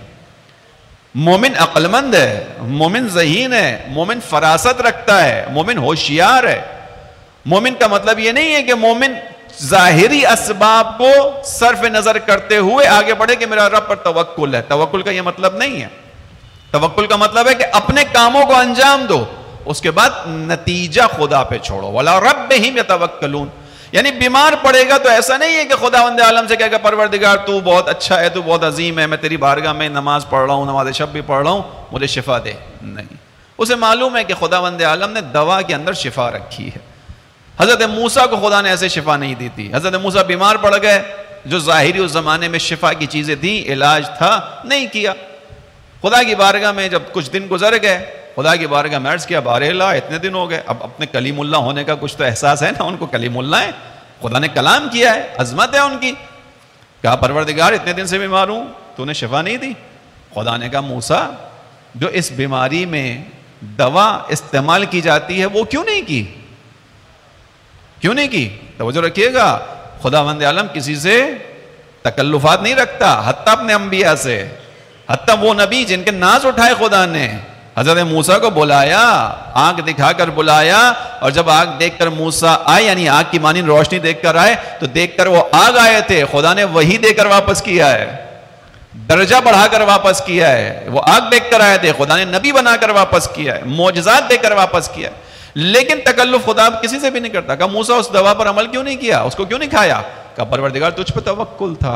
مومن عقل مند ہے، مومن ذہین ہے، مومن فراست رکھتا ہے، مومن ہوشیار ہے. مومن کا مطلب یہ نہیں ہے کہ مومن ظاہری اسباب کو صرف نظر کرتے ہوئے آگے بڑھے کہ میرا رب پر توکل ہے. توکل کا یہ مطلب نہیں ہے. توکل کا مطلب ہے کہ اپنے کاموں کو انجام دو، اس کے بعد نتیجہ خدا پہ چھوڑو. وَلَا رَبِّهِمْ يَتَوَكَّلُونَ، یعنی بیمار پڑے گا تو ایسا نہیں ہے کہ خداوند عالم سے کہے گا پروردگار تو بہت اچھا ہے، تو بہت عظیم ہے، میں تیری بارگاہ میں نماز پڑھ رہا ہوں، نماز شب بھی پڑھ رہا ہوں، مجھے شفا دے. نہیں، اسے معلوم ہے کہ خداوند عالم نے دوا کے اندر شفا رکھی ہے. حضرت موسیٰ کو خدا نے ایسے شفا نہیں دی تھی. حضرت موسیٰ بیمار پڑ گئے، جو ظاہری اس زمانے میں شفا کی چیزیں تھیں، علاج تھا، نہیں کیا. خدا کی بارگاہ میں جب کچھ دن گزر گئے، خدا کی بارگاہ میں عرض کیا بار اللہ اتنے دن ہو گئے، اب اپنے کلیم اللہ ہونے کا کچھ تو احساس ہے نا، ان کو کلیم اللہ ہے، خدا نے کلام کیا ہے، عظمت ہے ان کی. کہا پروردگار اتنے دن سے بیمار ہوں، تو نے شفا نہیں دی. خدا نے کہا موسیٰ جو اس بیماری میں دوا استعمال کی جاتی ہے وہ کیوں نہیں کی؟ کیوں نہیں کی؟ توجہ رکھیے گا، خداوند عالم کسی سے تکلفات نہیں رکھتا، حتیٰ اپنے انبیاء سے، حتیٰ وہ نبی جن کے ناز اٹھائے خدا نے، حضرت موسیٰ کو بلایا، آنکھ دکھا کر بلایا، اور جب آگ دیکھ کر موسیٰ آئے، یعنی آگ کی مانند روشنی دیکھ کر آئے، تو دیکھ کر وہ آگ آئے تھے، خدا نے وہی دے کر واپس کیا ہے، درجہ بڑھا کر واپس کیا ہے، وہ آگ دیکھ کر آئے تھے، خدا نے نبی بنا کر واپس کیا ہے، معجزات دے کر واپس کیا ہے، لیکن تکلف خدا کسی سے بھی نہیں کرتا۔ کہا موسیٰ اس دوا پر عمل کیوں نہیں کیا، اس کو کیوں نہیں کھایا؟ کہا پروردگار تجھ پہ توکل تھا،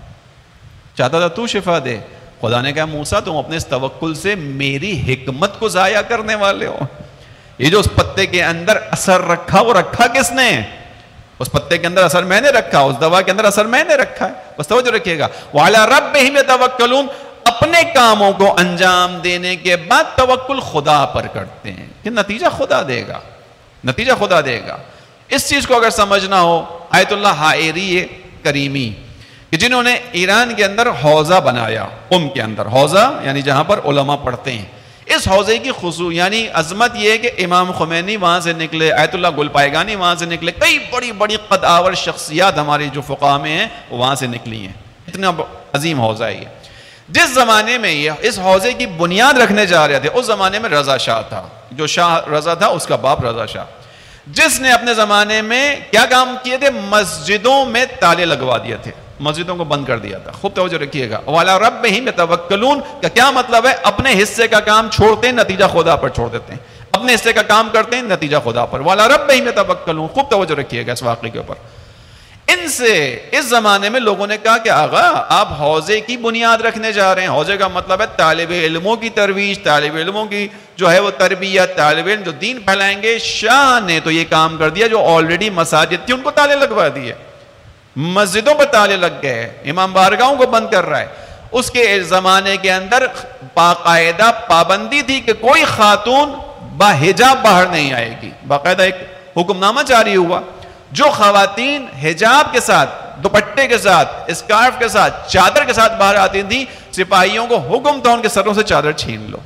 چاہتا تھا تو شفا دے۔ خدا نے کہا موسیٰ تم اپنے اس توکل سے میری حکمت کو ضائع کرنے والے ہو، یہ جو اس پتے کے اندر اثر رکھا وہ رکھا کس نے؟ اس پتے کے اندر اثر میں نے رکھا، اس دوا کے اندر اثر میں نے رکھا ہے، بس توجہ رکھیے گا۔ وَعَلَىٰ رَبِّهِمْ يَتَوَكَّلُونَ، اپنے کاموں کو انجام دینے کے بعد توکل خدا پر کرتے ہیں کہ نتیجہ خدا دے گا، نتیجہ خدا دے گا۔ اس چیز کو اگر سمجھنا ہو، آیت اللہ حائری کریمی کہ جنہوں نے ایران کے اندر حوضہ بنایا، قم کے اندر حوضہ یعنی جہاں پر علماء پڑھتے ہیں، اس حوضے کی خصوص یعنی عظمت یہ ہے کہ امام خمینی وہاں سے نکلے، آیت اللہ گل پائیگانی وہاں سے نکلے، کئی بڑی بڑی قد آور شخصیات ہماری جو فقہ میں ہیں وہاں سے نکلی ہیں، اتنا عظیم حوضہ ہے یہ۔ جس زمانے میں یہ اس حوضے کی بنیاد رکھنے جا رہے تھے، اس زمانے میں رضا شاہ تھا، جو شاہ رضا تھا اس کا باپ رضا شاہ، جس نے اپنے زمانے میں کیا کام کیے تھے؟ مسجدوں میں تالے لگوا دیے تھے، مسجدوں کو بند کر دیا تھا۔ خوب توجہ رکھیے گا، وَعَلَىٰ رَبِّهِمْ يَتَوَكَّلُونَ کا کیا مطلب ہے؟ اپنے حصے کا کام چھوڑتے ہیں، نتیجہ خدا پر چھوڑ دیتے ہیں، اپنے حصے کا کام کرتے ہیں، نتیجہ خدا پر۔ وَعَلَىٰ رَبِّهِمْ يَتَوَكَّلُونَ، خوب توجہ رکھیے گا اس واقعے کے اوپر۔ ان سے اس زمانے میں لوگوں نے کہا کہ آغا آپ حوضے کی بنیاد رکھنے جا رہے ہیں، حوضے کا مطلب ہے طالب علموں کی ترویج، طالب علموں کی جو ہے وہ تربیت، طالب علم جو دین پھیلائیں گے۔ شاہ نے تو یہ کام کر دیا، جو آلریڈی مساجد تھی ان کو تالے لگوا دیے، مسجدوں پر تالے لگ گئے، امام بارگاہوں کو بند کر رہا ہے۔ اس کے زمانے کے اندر باقاعدہ پابندی تھی کہ کوئی خاتون باحجاب باہر نہیں آئے گی، باقاعدہ ایک حکم نامہ جاری ہوا، جو خواتین حجاب کے ساتھ، دوپٹے کے ساتھ، اسکارف کے ساتھ، چادر کے ساتھ باہر آتی تھیں، سپاہیوں کو حکم تھا ان کے سروں سے چادر چھین لو،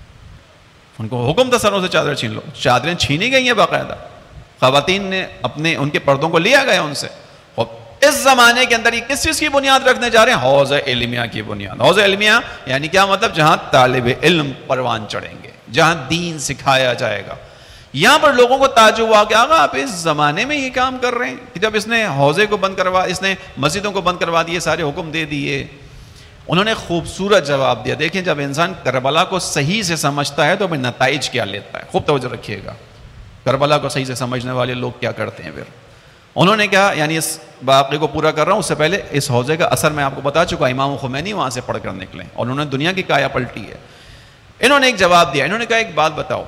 ان کو حکم تھا سروں سے چادر چھین لو، چادریں چھینی گئی ہیں باقاعدہ، خواتین نے اپنے ان کے پردوں کو لیا گیا ان سے۔ اس زمانے کے اندر یہ کس چیز کی بنیاد رکھنے جا رہے ہیں؟ حوض علمیہ کی بنیاد۔ حوض علمیہ یعنی کیا مطلب؟ جہاں طالب علم پروان چڑھیں گے، جہاں دین سکھایا جائے گا۔ یہاں پر لوگوں کو تعجب ہوا کہ آقا آپ اس زمانے میں یہ کام کر رہے ہیں کہ جب اس نے حوضے کو بند کروا، اس نے مسجدوں کو بند کروا دیے، سارے حکم دے دیے۔ انہوں نے خوبصورت جواب دیا۔ دیکھیں جب انسان کربلا کو صحیح سے سمجھتا ہے تو پھر نتائج کیا لیتا ہے، خوب توجہ رکھیے گا۔ کربلا کو صحیح سے سمجھنے والے لوگ کیا کرتے ہیں پھر؟ انہوں نے کہا، یعنی اس واقعے کو پورا کر رہا ہوں، اس سے پہلے اس حوضے کا اثر میں آپ کو بتا چکا، امام خمینی وہاں سے پڑھ کر نکلے اور انہوں نے دنیا کی کایا پلٹی ہے۔ انہوں نے ایک جواب دیا، انہوں نے کہا ایک بات بتاؤ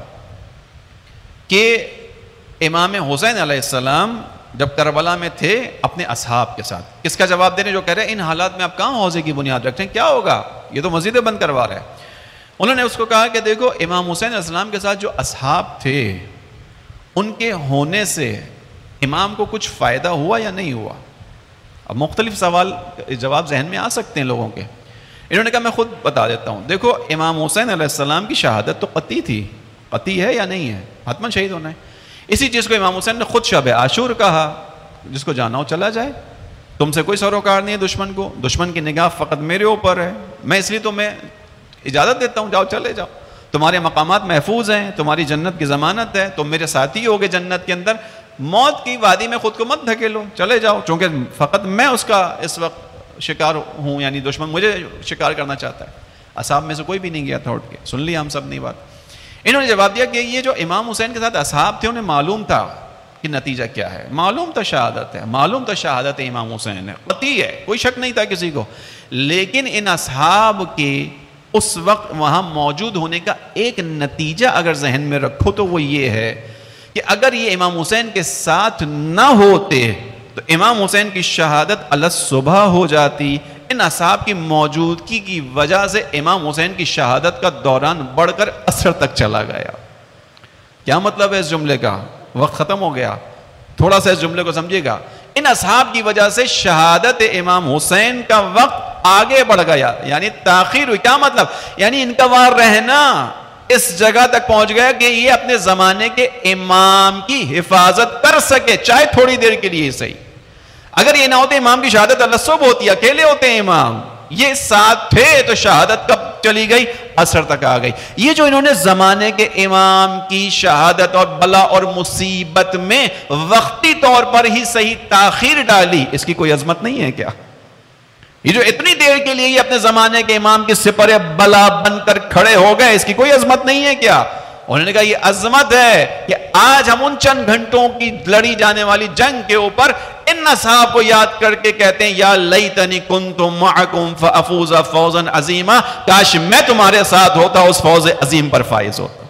کہ امام حسین علیہ السلام جب کربلا میں تھے اپنے اصحاب کے ساتھ، کس کا جواب دے رہے ہیں؟ جو کہہ رہے ہیں ان حالات میں آپ کہاں حوضے کی بنیاد رکھتے ہیں، کیا ہوگا، یہ تو مسجدیں بند کروا رہے ہیں۔ انہوں نے اس کو کہا کہ دیکھو امام حسین علیہ السلام کے ساتھ جو اصحاب تھے ان کے ہونے سے امام کو کچھ فائدہ ہوا یا نہیں ہوا؟ اب مختلف سوال جواب ذہن میں آ سکتے ہیں لوگوں کے۔ انہوں نے کہا میں خود بتا دیتا ہوں، دیکھو امام حسین علیہ السلام کی شہادت تو قطعی تھی، قطعی ہے یا نہیں ہے، حتماً شہید ہونا ہے۔ اسی چیز کو امام حسین نے خود شب عاشور کہا، جس کو جانا ہو چلا جائے، تم سے کوئی سروکار نہیں ہے دشمن کو، دشمن کی نگاہ فقط میرے اوپر ہے، میں اس لیے تمہیں اجازت دیتا ہوں، جاؤ چلے جاؤ، تمہارے مقامات محفوظ ہیں، تمہاری جنت کی ضمانت ہے، تم میرے ساتھی ہوگے جنت کے اندر، موت کی وادی میں خود کو مت دھکیلو، چلے جاؤ، چونکہ فقط میں اس کا اس وقت شکار ہوں، یعنی دشمن مجھے شکار کرنا چاہتا ہے۔ اصحاب میں سے کوئی بھی نہیں گیا تھا اٹھ کے، سن لیا ہم سب نے بات۔ انہوں نے جواب دیا کہ یہ جو امام حسین کے ساتھ اصحاب تھے انہیں معلوم تھا کہ نتیجہ کیا ہے، معلوم تھا شہادت ہے، معلوم تھا شہادت امام حسین ہے، قطعی ہے، کوئی شک نہیں تھا کسی کو، لیکن ان اصحاب کے اس وقت وہاں موجود ہونے کا ایک نتیجہ اگر ذہن میں رکھو تو وہ یہ ہے کہ اگر یہ امام حسین کے ساتھ نہ ہوتے تو امام حسین کی شہادت الصبح ہو جاتی۔ ان اصحاب کی موجودگی کی وجہ سے امام حسین کی شہادت کا دوران بڑھ کر عصر تک چلا گیا۔ کیا مطلب ہے اس جملے کا؟ وقت ختم ہو گیا، تھوڑا سا اس جملے کو سمجھیے گا۔ ان اصحاب کی وجہ سے شہادت امام حسین کا وقت آگے بڑھ گیا، یعنی تاخیر ہوئی۔ کیا مطلب؟ یعنی ان کا وہاں رہنا اس جگہ تک پہنچ گیا کہ یہ اپنے زمانے کے امام کی حفاظت کر سکے، چاہے تھوڑی دیر کے لیے صحیح. اگر یہ نہ ہوتے امام کی شہادت الصبح ہوتی، اکیلے ہوتے ہیں امام، یہ ساتھ تھے تو شہادت کب چلی گئی؟ عصر تک آ گئی. یہ جو انہوں نے زمانے کے امام کی شہادت اور بلا اور مصیبت میں وقتی طور پر ہی صحیح تاخیر ڈالی، اس کی کوئی عظمت نہیں ہے کیا؟ یہ جو اتنی دیر کے لیے یہ اپنے زمانے کے امام کے سپر بلا بن کر کھڑے ہو گئے، اس کی کوئی عظمت نہیں ہے کیا؟ انہوں نے کہا یہ عظمت ہے کہ آج ہم ان چند گھنٹوں کی لڑی جانے والی جنگ کے اوپر ان اصحاب کو یاد کر کے کہتے ہیں یا لیتنی کنت معکم فافوز فوزا عظیما، کاش میں تمہارے ساتھ ہوتا اس فوز عظیم پر فائز ہوتا.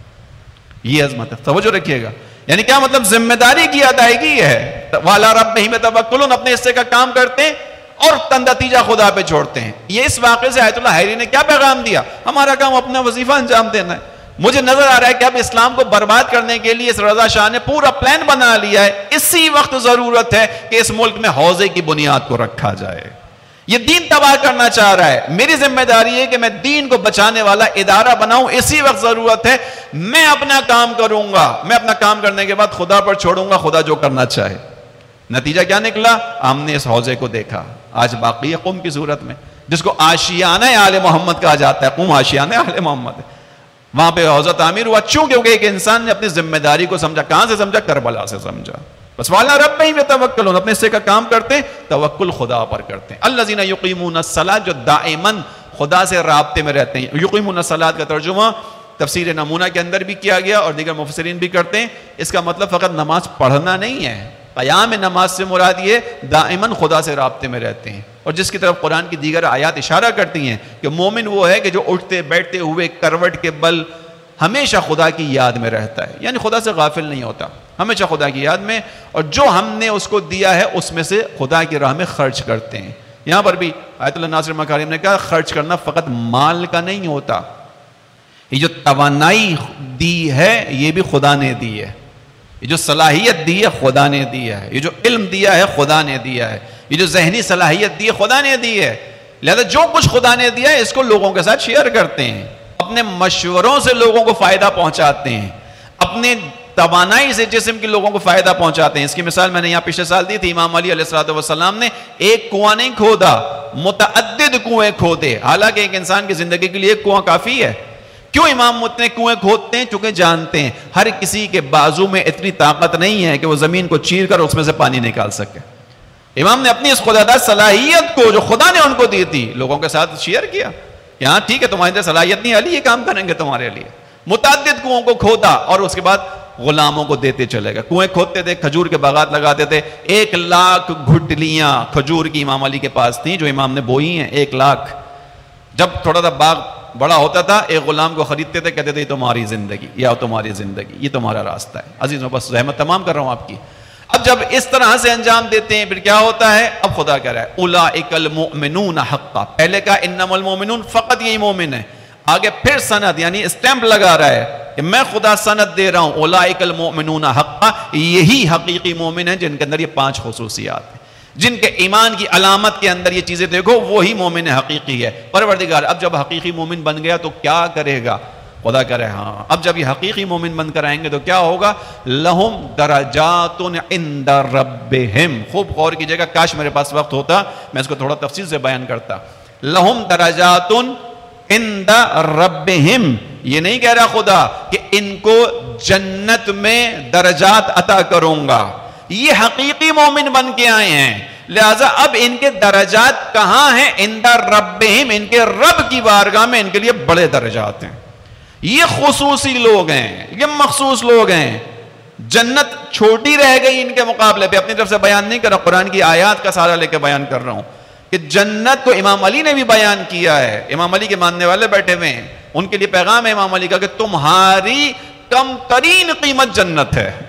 یہ عظمت ہے. توجہ رکھیے گا. یعنی کیا مطلب؟ ذمہ داری کی ادائیگی ہے. وعلی ربہم یتوکلون، اپنے حصے کا کام کرتے ہیں اور نتیجہ خدا پہ چھوڑتے ہیں. یہ اس واقعے سے آیت اللہ حیری نے کیا پیغام دیا؟ ہمارا کام اپنا وظیفہ انجام دینا ہے. مجھے نظر آ رہا ہے کہ اب اسلام کو برباد کرنے کے لیے اس رضا شاہ نے پورا پلان بنا لیا ہے. اسی وقت ضرورت ہے کہ اس ملک میں حوضے کی بنیاد کو رکھا جائے. یہ دین تباہ کرنا چاہ رہا ہے. میری ذمہ داری ہے کہ میں دین کو بچانے والا ادارہ بناؤں. اسی وقت ضرورت ہے میں اپنا کام کروں گا. میں اپنا کام کرنے کے بعد خدا پر چھوڑوں گا، خدا جو کرنا چاہے. نتیجہ کیا نکلا؟ ہم نے اس حوضے کو دیکھا. آج باقی ہے قم کی صورت میں، جس کو آشیانہ آل محمد کہا جاتا ہے. قم آشیانہ آل محمد ہے. وہاں پہ حوضہ تعمیر ہوا. چوں کیونکہ ایک انسان نے اپنی ذمہ داری کو سمجھا. کہاں سے سمجھا؟ کربلا سے سمجھا. بس وعلی ربہم یتوکلون، اپنے حصے کا کام کرتے ہیں، توکل خدا پر کرتے ہیں. الذین یقیمون الصلاۃ، جو دائماً خدا سے رابطے میں رہتے ہیں. یقیمون الصلاۃ کا ترجمہ تفسیر نمونہ کے اندر بھی کیا گیا اور دیگر مفسرین بھی کرتے ہیں. اس کا مطلب فقط نماز پڑھنا نہیں ہے. قیام نماز سے مراد یہ دائماً خدا سے رابطے میں رہتے ہیں. اور جس کی طرف قرآن کی دیگر آیات اشارہ کرتی ہیں کہ مومن وہ ہے کہ جو اٹھتے بیٹھتے ہوئے کروٹ کے بل ہمیشہ خدا کی یاد میں رہتا ہے. یعنی خدا سے غافل نہیں ہوتا، ہمیشہ خدا کی یاد میں. اور جو ہم نے اس کو دیا ہے اس میں سے خدا کی راہ میں خرچ کرتے ہیں. یہاں پر بھی آیت اللہ ناصر مکارم نے کہا خرچ کرنا فقط مال کا نہیں ہوتا. یہ جو توانائی دی ہے یہ بھی خدا نے دی ہے. یہ جو صلاحیت دی ہے خدا نے دیا ہے. یہ جو علم دیا ہے خدا نے دیا ہے. یہ جو ذہنی صلاحیت دی ہے خدا نے دی ہے. لہذا جو کچھ خدا نے دیا ہے اس کو لوگوں کے ساتھ شیئر کرتے ہیں. اپنے مشوروں سے لوگوں کو فائدہ پہنچاتے ہیں. اپنے توانائی سے جسم کے لوگوں کو فائدہ پہنچاتے ہیں. اس کی مثال میں نے یہاں پچھلے سال دی تھی. امام علی علیہ الصلوۃ والسلام نے ایک کنواں نہیں کھودا، متعدد کنویں کھودے. حالانکہ ایک انسان کی زندگی کے لیے ایک کنواں کافی ہے. کیوں امام اتنے کنویں کھودتے ہیں؟ چونکہ جانتے ہیں ہر کسی کے بازو میں اتنی طاقت نہیں ہے کہ وہ زمین کو چیر کر اس میں سے پانی نکال سکے. امام نے اپنی اس خداداد صلاحیت کو جو خدا نے ان کو دی تھی لوگوں کے ساتھ شیئر کیا کہ ہاں ٹھیک ہے تمہاری صلاحیت نہیں، علی یہ کام کریں گے تمہارے لیے. متعدد کنووں کو کھودا اور اس کے بعد غلاموں کو دیتے چلے گئے. کنویں کھودتے تھے، کھجور کے باغات لگاتے تھے. ایک لاکھ گھٹلیاں کھجور کی امام علی کے پاس تھیں جو امام نے بوئی ہیں. ایک لاکھ. جب تھوڑا سا باغ بڑا ہوتا تھا ایک غلام کو خریدتے تھے، کہتے تھے یہ تمہاری زندگی، یا تمہاری زندگی، یہ تمہارا راستہ ہے. عزیزوں بس رحمت تمام کر رہا ہوں آپ کی. اب جب اس طرح سے انجام دیتے ہیں پھر کیا ہوتا ہے؟ اب خدا کہہ رہا ہے اولئک المؤمنون حقا. پہلے کہا انما المؤمنون، فقط یہی مومن ہے. آگے پھر سند یعنی اسٹیمپ لگا رہا ہے کہ میں خدا سند دے رہا ہوں. اولئک المؤمنون حقا، یہی حقیقی مومن ہیں جن کے اندر یہ پانچ خصوصیات ہیں، جن کے ایمان کی علامت کے اندر یہ چیزیں دیکھو وہی مومن حقیقی ہے. پروردگار اب جب حقیقی مومن بن گیا تو کیا کرے گا؟ خدا کہہ رہے ہاں اب جب یہ حقیقی مومن بن کر آئیں گے تو کیا ہوگا؟ لہم درجات عند ربہم. خوب غور کیجئے گا، کاش میرے پاس وقت ہوتا میں اس کو تھوڑا تفصیل سے بیان کرتا. لہم درجات عند ربہم، یہ نہیں کہہ رہا خدا کہ ان کو جنت میں درجات عطا کروں گا. یہ حقیقی مومن بن کے آئے ہیں، لہذا اب ان کے درجات کہاں ہیں؟ عند ربہم، ان کے رب کی بارگاہ میں ان کے لیے بڑے درجات ہیں. یہ خصوصی لوگ ہیں، یہ مخصوص لوگ ہیں. جنت چھوٹی رہ گئی ان کے مقابلے پہ. اپنی طرف سے بیان نہیں کر رہا، قرآن کی آیات کا سہارا لے کے بیان کر رہا ہوں کہ جنت کو امام علی نے بھی بیان کیا ہے. امام علی کے ماننے والے بیٹھے ہوئے ہیں، ان کے لیے پیغام ہے امام علی کا کہ تمہاری کم ترین قیمت جنت ہے.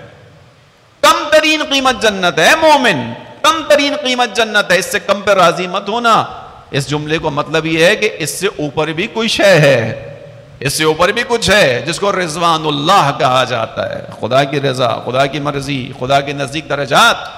کم ترین قیمت جنت ہے مومن، کم ترین قیمت جنت ہے. اس سے کم پہ راضی مت ہونا. اس جملے کو مطلب یہ ہے کہ اس سے اوپر بھی کوئی شے ہے، اس سے اوپر بھی کچھ ہے جس کو رضوان اللہ کہا جاتا ہے. خدا کی رضا، خدا کی مرضی، خدا کے نزدیک درجات.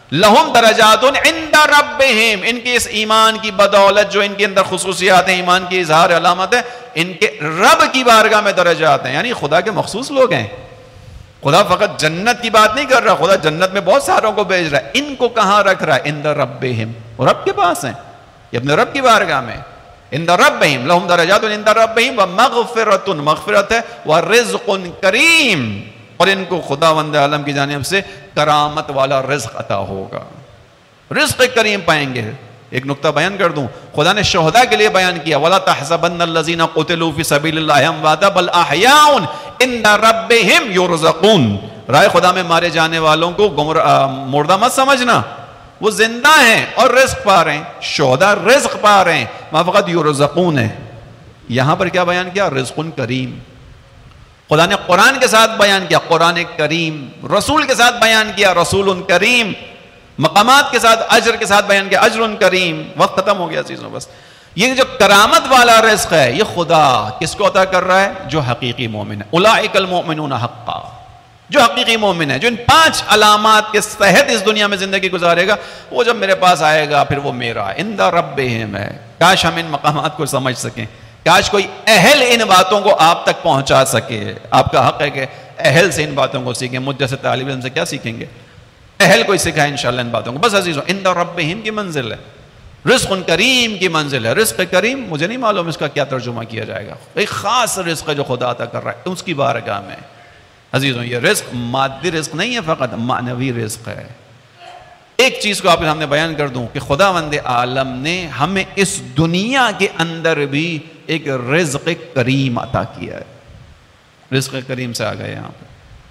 لہم درجات عند ربہم، ان کے اس ایمان کی بدولت جو ان کے اندر خصوصیات ہیں، ایمان کی اظہار علامت ہے، ان کے رب کی بارگاہ میں درجات ہیں، یعنی خدا کے مخصوص لوگ ہیں. خدا فقط جنت کی بات نہیں کر رہا، خدا جنت میں بہت ساروں کو بھیج رہا ہے. ان کو کہاں رکھ رہا ہے؟ عند ربہم، رب کے پاس ہیں، یہ اپنے رب کی بارگاہ میں. عند ربہم لہم درجات عند ربہم ومغفرۃ، مغفرت ہے، ورزق کریم، اور ان کو خداوند عالم کی جانب سے کرامت والا رزق عطا ہوگا، رزق کریم پائیں گے. ایک نقطہ بیان کر دوں، خدا نے شہداء کے لیے بیان کیا وَلَا تَحْسَبَنَّ الَّذِينَ قُتِلُوا فِي سَبِيلِ اللَّهِ أَمْوَاتًا بَلْ أَحْيَاءٌ عِندَ رَبِّهِمْ يُرْزَقُونَ. رائے خدا میں مارے جانے والوں کو مردہ مت سمجھنا، وہ زندہ ہیں اور رزق پا رہے ہیں. شہداء رزق پا رہے ہیں، وہاں فقط یرزقون ہے. یہاں پر کیا بیان کیا؟ رزق کریم. خدا نے قرآن کے ساتھ بیان کیا قرآن کریم، رسول کے ساتھ بیان کیا رسول کریم، مقامات کے ساتھ اجر کے ساتھ بیان کیا اجر کریم. وقت ختم ہو گیا چیزوں. بس یہ جو کرامت والا رزق ہے یہ خدا کس کو عطا کر رہا ہے؟ جو حقیقی مومن ہے. اولئک المؤمنون حقا، جو حقیقی مومن ہے، جو ان پانچ علامات کے تحت اس دنیا میں زندگی گزارے گا، وہ جب میرے پاس آئے گا پھر وہ میرا عند ربہم ہے. کاش ہم ان مقامات کو سمجھ سکیں، کاش کوئی اہل ان باتوں کو آپ تک پہنچا سکے. آپ کا حق ہے کہ اہل سے ان باتوں کو سیکھیں. مجھ جیسے طالب علم سے کیا سیکھیں گے؟ اہل کوئی سکھائے انشاءاللہ ان باتوں کو. بس عزیزوں، عند ربہم کی منزل ہے، رزق کریم کی منزل ہے. رزق کریم مجھے نہیں معلوم اس کا کیا ترجمہ کیا جائے گا. ایک خاص رزق ہے جو خدا عطا کر رہا ہے اس کی بارگاہ میں. عزیزوں، یہ رزق مادی رزق نہیں ہے، فقط معنوی رزق ہے. ایک چیز کو آپ کے سامنے بیان کر دوں کہ خداوند عالم نے ہمیں اس دنیا کے اندر بھی ایک رزق کریم عطا کیا ہے. رزق کریم سے آ گئے یہاں پہ.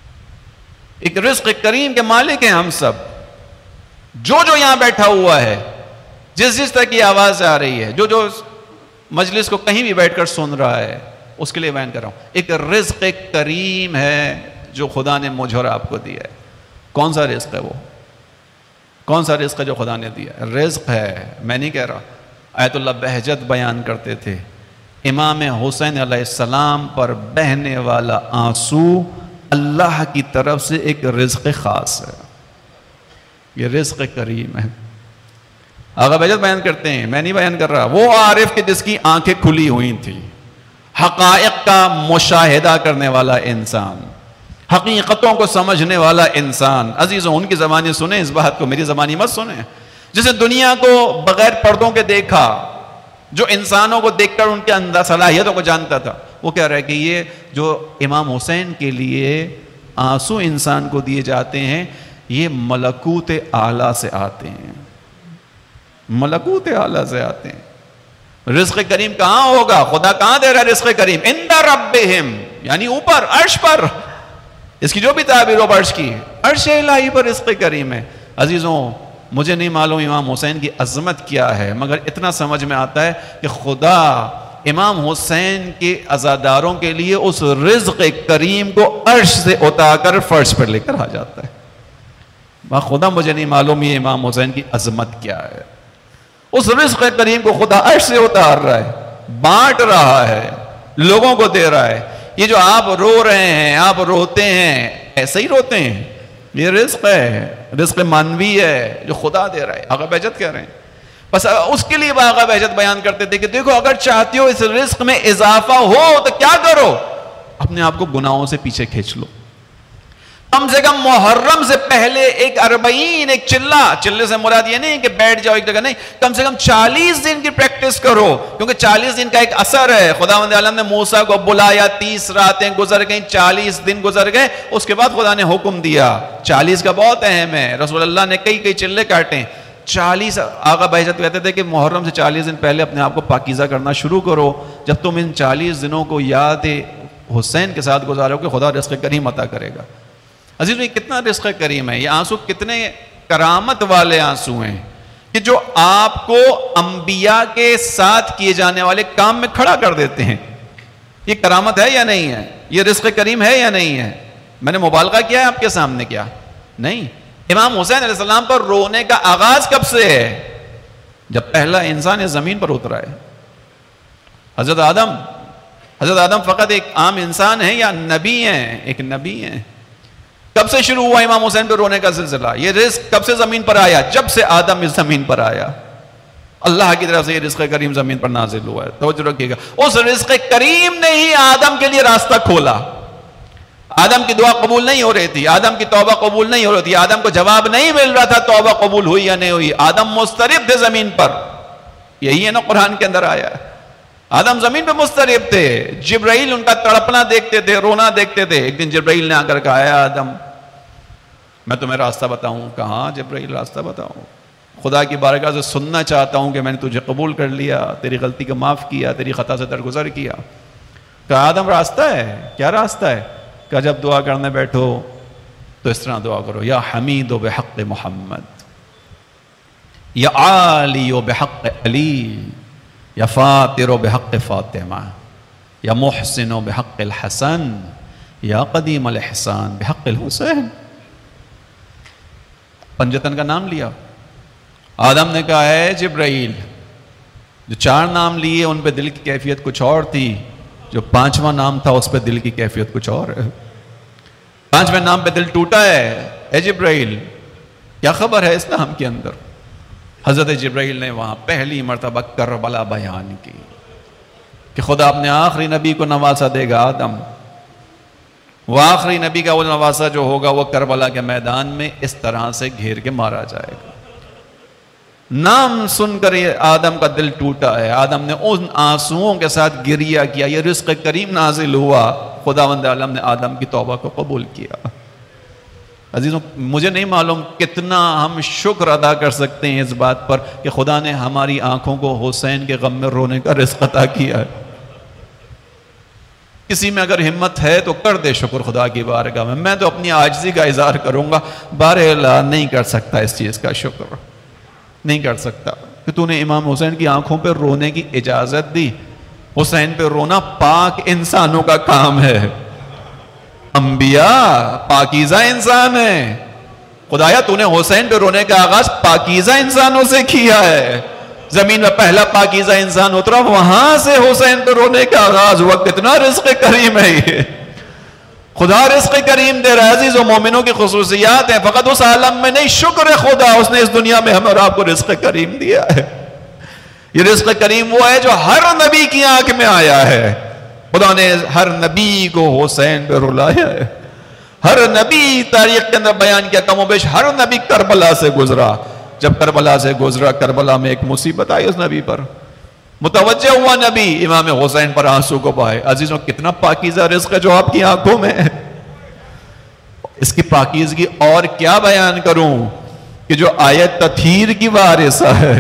ایک رزق کریم کے مالک ہیں ہم سب. جو جو یہاں بیٹھا ہوا ہے، جس جس طرح کی آواز آ رہی ہے، جو جو مجلس کو کہیں بھی بیٹھ کر سن رہا ہے، اس کے لیے بیان کر رہا ہوں. ایک رزق کریم ہے جو خدا نے مجھ اور آپ کو دیا ہے. کون سا رزق ہے وہ؟ کون سا رزق ہے جو خدا نے دیا ہے؟ رزق ہے، میں نہیں کہہ رہا. آیت اللہ بہجت بیان کرتے تھے، امام حسین علیہ السلام پر بہنے والا آنسو اللہ کی طرف سے ایک رزق خاص ہے. یہ رزق کریم ہے. آقا بہجت بیان کرتے ہیں، میں نہیں بیان کر رہا. وہ عارف کہ جس کی آنکھیں کھلی ہوئی تھی، حقائق کا مشاہدہ کرنے والا انسان، حقیقتوں کو سمجھنے والا انسان. عزیزوں، ان کی زبانی سنیں اس بات کو، میری زبانی مت سنیں. جسے دنیا کو بغیر پردوں کے دیکھا، جو انسانوں کو دیکھ کر ان کے اندر صلاحیتوں کو جانتا تھا، وہ کہہ رہا ہے کہ یہ جو امام حسین کے لیے آنسو انسان کو دیے جاتے ہیں، یہ ملکوت اعلیٰ سے آتے ہیں. ملکوت اعلیٰ سے آتے ہیں. رزق کریم کہاں ہوگا؟ خدا کہاں دے رہا ہے رزق کریم؟ عند ربہم، یعنی اوپر عرش پر. اس کی جو بھی تعبیر ہو عرش کی، عرش الہی پر رزق کریم ہے. عزیزوں، مجھے نہیں معلوم امام حسین کی عظمت کیا ہے، مگر اتنا سمجھ میں آتا ہے کہ خدا امام حسین کے عزاداروں کے لیے اس رزق کریم کو عرش سے اٹھا کر فرش پر لے کر آ جاتا ہے. خدا مجھے نہیں معلوم یہ امام حسین کی عظمت کیا ہے. اس رزق کریم کو خدا عرش سے اتار رہا ہے، بانٹ رہا ہے، لوگوں کو دے رہا ہے. یہ جو آپ رو رہے ہیں، آپ روتے ہیں، ایسے ہی روتے ہیں. یہ رزق ہے، رزق مانوی ہے جو خدا دے رہا ہے. آقا بہجت کہہ رہے ہیں. بس اس کے لیے آقا بہجت بیان کرتے تھے کہ دیکھو، اگر چاہتے ہو اس رزق میں اضافہ ہو تو کیا کرو؟ اپنے آپ کو گناہوں سے پیچھے کھینچ لو. کم سے کم محرم سے پہلے ایک اربعین، ایک چلہ، چلے سے مراد یہ نہیں کہ بیٹھ جاؤ ایک جگہ، نہیں، کم سے کم چالیس دن کی پریکٹس کرو، کیونکہ چالیس دن کا ایک اثر ہے. خداوند عالم نے موسیٰ کو بلایا، تیس راتیں گزر گئیں، چالیس دن گزر گئے، اس کے بعد خدا نے حکم دیا. چالیس کا بہت اہم ہے. رسول اللہ نے کئی کئی چلے کاٹے. چالیس آقا بہجت کہتے تھے کہ محرم سے چالیس دن پہلے اپنے آپ کو پاکیزہ کرنا شروع کرو. جب تم ان چالیس دنوں کو یاد حسین کے ساتھ گزارو کہ خدا رزق کریم عطا کرے گا. عزیز یہ کتنا رزق کریم ہے. یہ آنسو کتنے کرامت والے آنسو ہیں کہ جو آپ کو انبیاء کے ساتھ کیے جانے والے کام میں کھڑا کر دیتے ہیں. یہ کرامت ہے یا نہیں ہے؟ یہ رزق کریم ہے یا نہیں ہے؟ میں نے مبالغہ کیا ہے آپ کے سامنے؟ کیا نہیں. امام حسین علیہ السلام پر رونے کا آغاز کب سے ہے؟ جب پہلا انسان اس زمین پر اترا ہے. حضرت آدم حضرت آدم فقط ایک عام انسان ہے یا نبی ہیں؟ ایک نبی ہیں. کب سے شروع ہوا امام حسین پہ رونے کا سلسلہ؟ یہ رزق کب سے زمین پر آیا؟ جب سے آدم اس زمین پر آیا، اللہ کی طرف سے یہ رزق کریم زمین پر نازل ہوا ہے. توجہ رکھیے گا، اس رزق کریم نے ہی آدم کے لیے راستہ کھولا. آدم کی دعا قبول نہیں ہو رہی تھی، آدم کی توبہ قبول نہیں ہو رہی تھی، آدم کو جواب نہیں مل رہا تھا توبہ قبول ہوئی یا نہیں ہوئی. آدم مضطرب تھے زمین پر، یہی ہے نا قرآن کے اندر آیا ہے. آدم زمین پہ مضطرب تھے، جبرائیل ان کا تڑپنا دیکھتے تھے، رونا دیکھتے تھے. ایک دن جبرائیل نے آ کر کہا، اے آدم میں تمہیں راستہ بتاؤں. کہاں جبرائیل راستہ بتاؤں؟ خدا کی بارگاہ سے سننا چاہتا ہوں کہ میں نے تجھے قبول کر لیا، تیری غلطی کو معاف کیا، تیری خطا سے درگزر کیا. کہا آدم راستہ ہے؟ کیا راستہ ہے؟ کہ جب دعا کرنے بیٹھو تو اس طرح دعا کرو، یا حمید و بحق محمد، یا عالی و بحق علی، یا فاطر و بحق فاطمہ، یا محسن و بحق الحسن، یا قدیم الاحسان بحق الحسین. پنجتن کا نام لیا. آدم نے کہا ہے جبرائیل، جو چار نام لیے ان پہ دل کی کیفیت کچھ اور تھی، جو پانچواں نام تھا اس پہ دل کی کیفیت کچھ اور ہے. پانچویں نام پہ دل ٹوٹا ہے. اے جبرائیل کیا خبر ہے اس نام کے اندر؟ حضرت جبرائیل نے وہاں پہلی مرتبہ کربلا بیان کی کہ خدا اپنے آخری نبی کو نوازا دے گا. آدم وہ آخری نبی کا وہ نوازا جو ہوگا وہ کربلا کے میدان میں اس طرح سے گھیر کے مارا جائے گا. نام سن کر یہ آدم کا دل ٹوٹا ہے. آدم نے ان آنسوؤں کے ساتھ گریہ کیا. یہ رزق کریم نازل ہوا. خداوند عالم نے آدم کی توبہ کو قبول کیا. عزیزوں مجھے نہیں معلوم کتنا ہم شکر ادا کر سکتے ہیں اس بات پر کہ خدا نے ہماری آنکھوں کو حسین کے غم میں رونے کا رزق عطا کیا ہے. کسی میں اگر ہمت ہے تو کر دے شکر خدا کی بارگاہ میں. میں تو اپنی عاجزی کا اظہار کروں گا، بہرحال نہیں کر سکتا اس چیز کا شکر، نہیں کر سکتا کہ تو نے امام حسین کی آنکھوں پہ رونے کی اجازت دی. حسین پہ رونا پاک انسانوں کا کام ہے. انبیاء پاکیزہ انسان ہیں. خدایا تو نے حسین پہ رونے کا آغاز پاکیزہ انسانوں سے کیا ہے. زمین میں پہلا پاکیزہ انسان اترا، وہاں سے حسین پہ رونے کا آغاز ہوا. کتنا رزق کریم ہے یہ. خدا رزق کریم دے رہا ہے. عزیز و مومنوں کی خصوصیات ہیں فقط اس عالم میں نہیں، شکر خدا اس نے اس دنیا میں ہمیں اور آپ کو رزق کریم دیا ہے. یہ رزق کریم وہ ہے جو ہر نبی کی آنکھ میں آیا ہے. خدا نے ہر نبی کو حسین پہ رلایا ہے. ہر نبی تاریخ کے اندر بیان کیا، کم و بیش ہر نبی کربلا سے گزرا. جب کربلا سے گزرا، کربلا میں ایک مصیبت آئی اس نبی پر. متوجہ ہوا نبی امام حسین پر آنسو کو بہائے. عزیزوں کتنا پاکیزہ رزق ہے جو آپ کی آنکھوں میں ہے. اس کی پاکیزگی اور کیا بیان کروں کہ جو آیت تطہیر کی وارثہ ہے.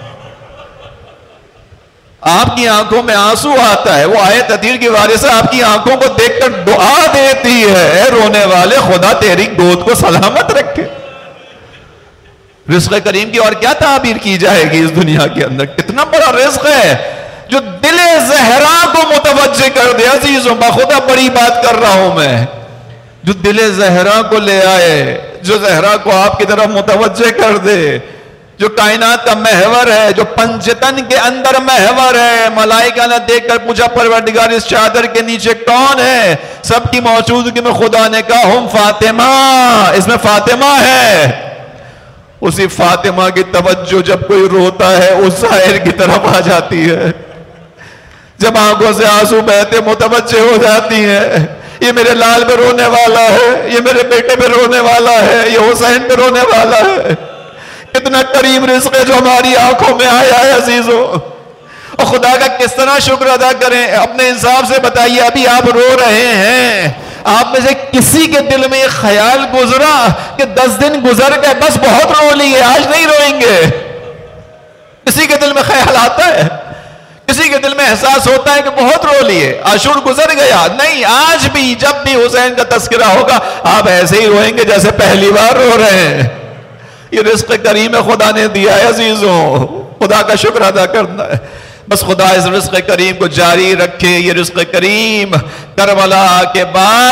آپ کی آنکھوں میں آنسو آتا ہے، وہ آیت تطہیر کی وارثہ آپ کی آنکھوں کو دیکھ کر دعا دیتی ہے، اے رونے والے خدا تیری گود کو سلامت رکھے. رزق کریم کی اور کیا تعبیر کی جائے گی اس دنیا کے اندر. کتنا بڑا رزق ہے جو دل زہرا کو متوجہ کر دے. عزیزوں بخدا بڑی بات کر رہا ہوں میں. جو دل زہرا کو لے آئے، جو زہرا کو آپ کی طرف متوجہ کر دے، جو کائنات کا محور ہے، جو پنجتن کے اندر محور ہے. ملائکہ نے دیکھ کر پوچھا پروردگار اس چادر کے نیچے کون ہے؟ سب کی موجودگی میں خدا نے کہا ہم فاطمہ، اس میں فاطمہ ہے. اسی فاطمہ کی توجہ جب کوئی روتا ہے اس ظاہر کی طرف آ جاتی ہے. جب آنکھوں سے آنسو بہتے متوجہ ہو جاتی ہیں، یہ میرے لال پہ رونے والا ہے، یہ میرے بیٹے پہ رونے والا ہے، یہ حسین پہ رونے والا ہے. کتنا کریم رزق ہے جو ہماری آنکھوں میں آیا ہے. عزیزوں اور خدا کا کس طرح شکر ادا کریں. اپنے انصاف سے بتائیے، ابھی آپ رو رہے ہیں، آپ میں سے کسی کے دل میں یہ خیال گزرا کہ دس دن گزر گئے بس بہت رو لیے آج نہیں روئیں گے؟ کسی کے دل میں خیال آتا ہے؟ کسی کے دل میں احساس ہوتا ہے کہ بہت رو لیے، عاشور گزر گیا؟ نہیں، آج بھی جب بھی حسین کا تذکرہ ہوگا آپ ایسے ہی روئیں گے جیسے پہلی بار رو رہے ہیں. یہ رزق کریم خدا نے دیا ہے. عزیزوں خدا کا شکر ادا کرنا ہے. بس خدا اس رزق کریم کو جاری رکھے. یہ رزق کریم کربلا کے بعد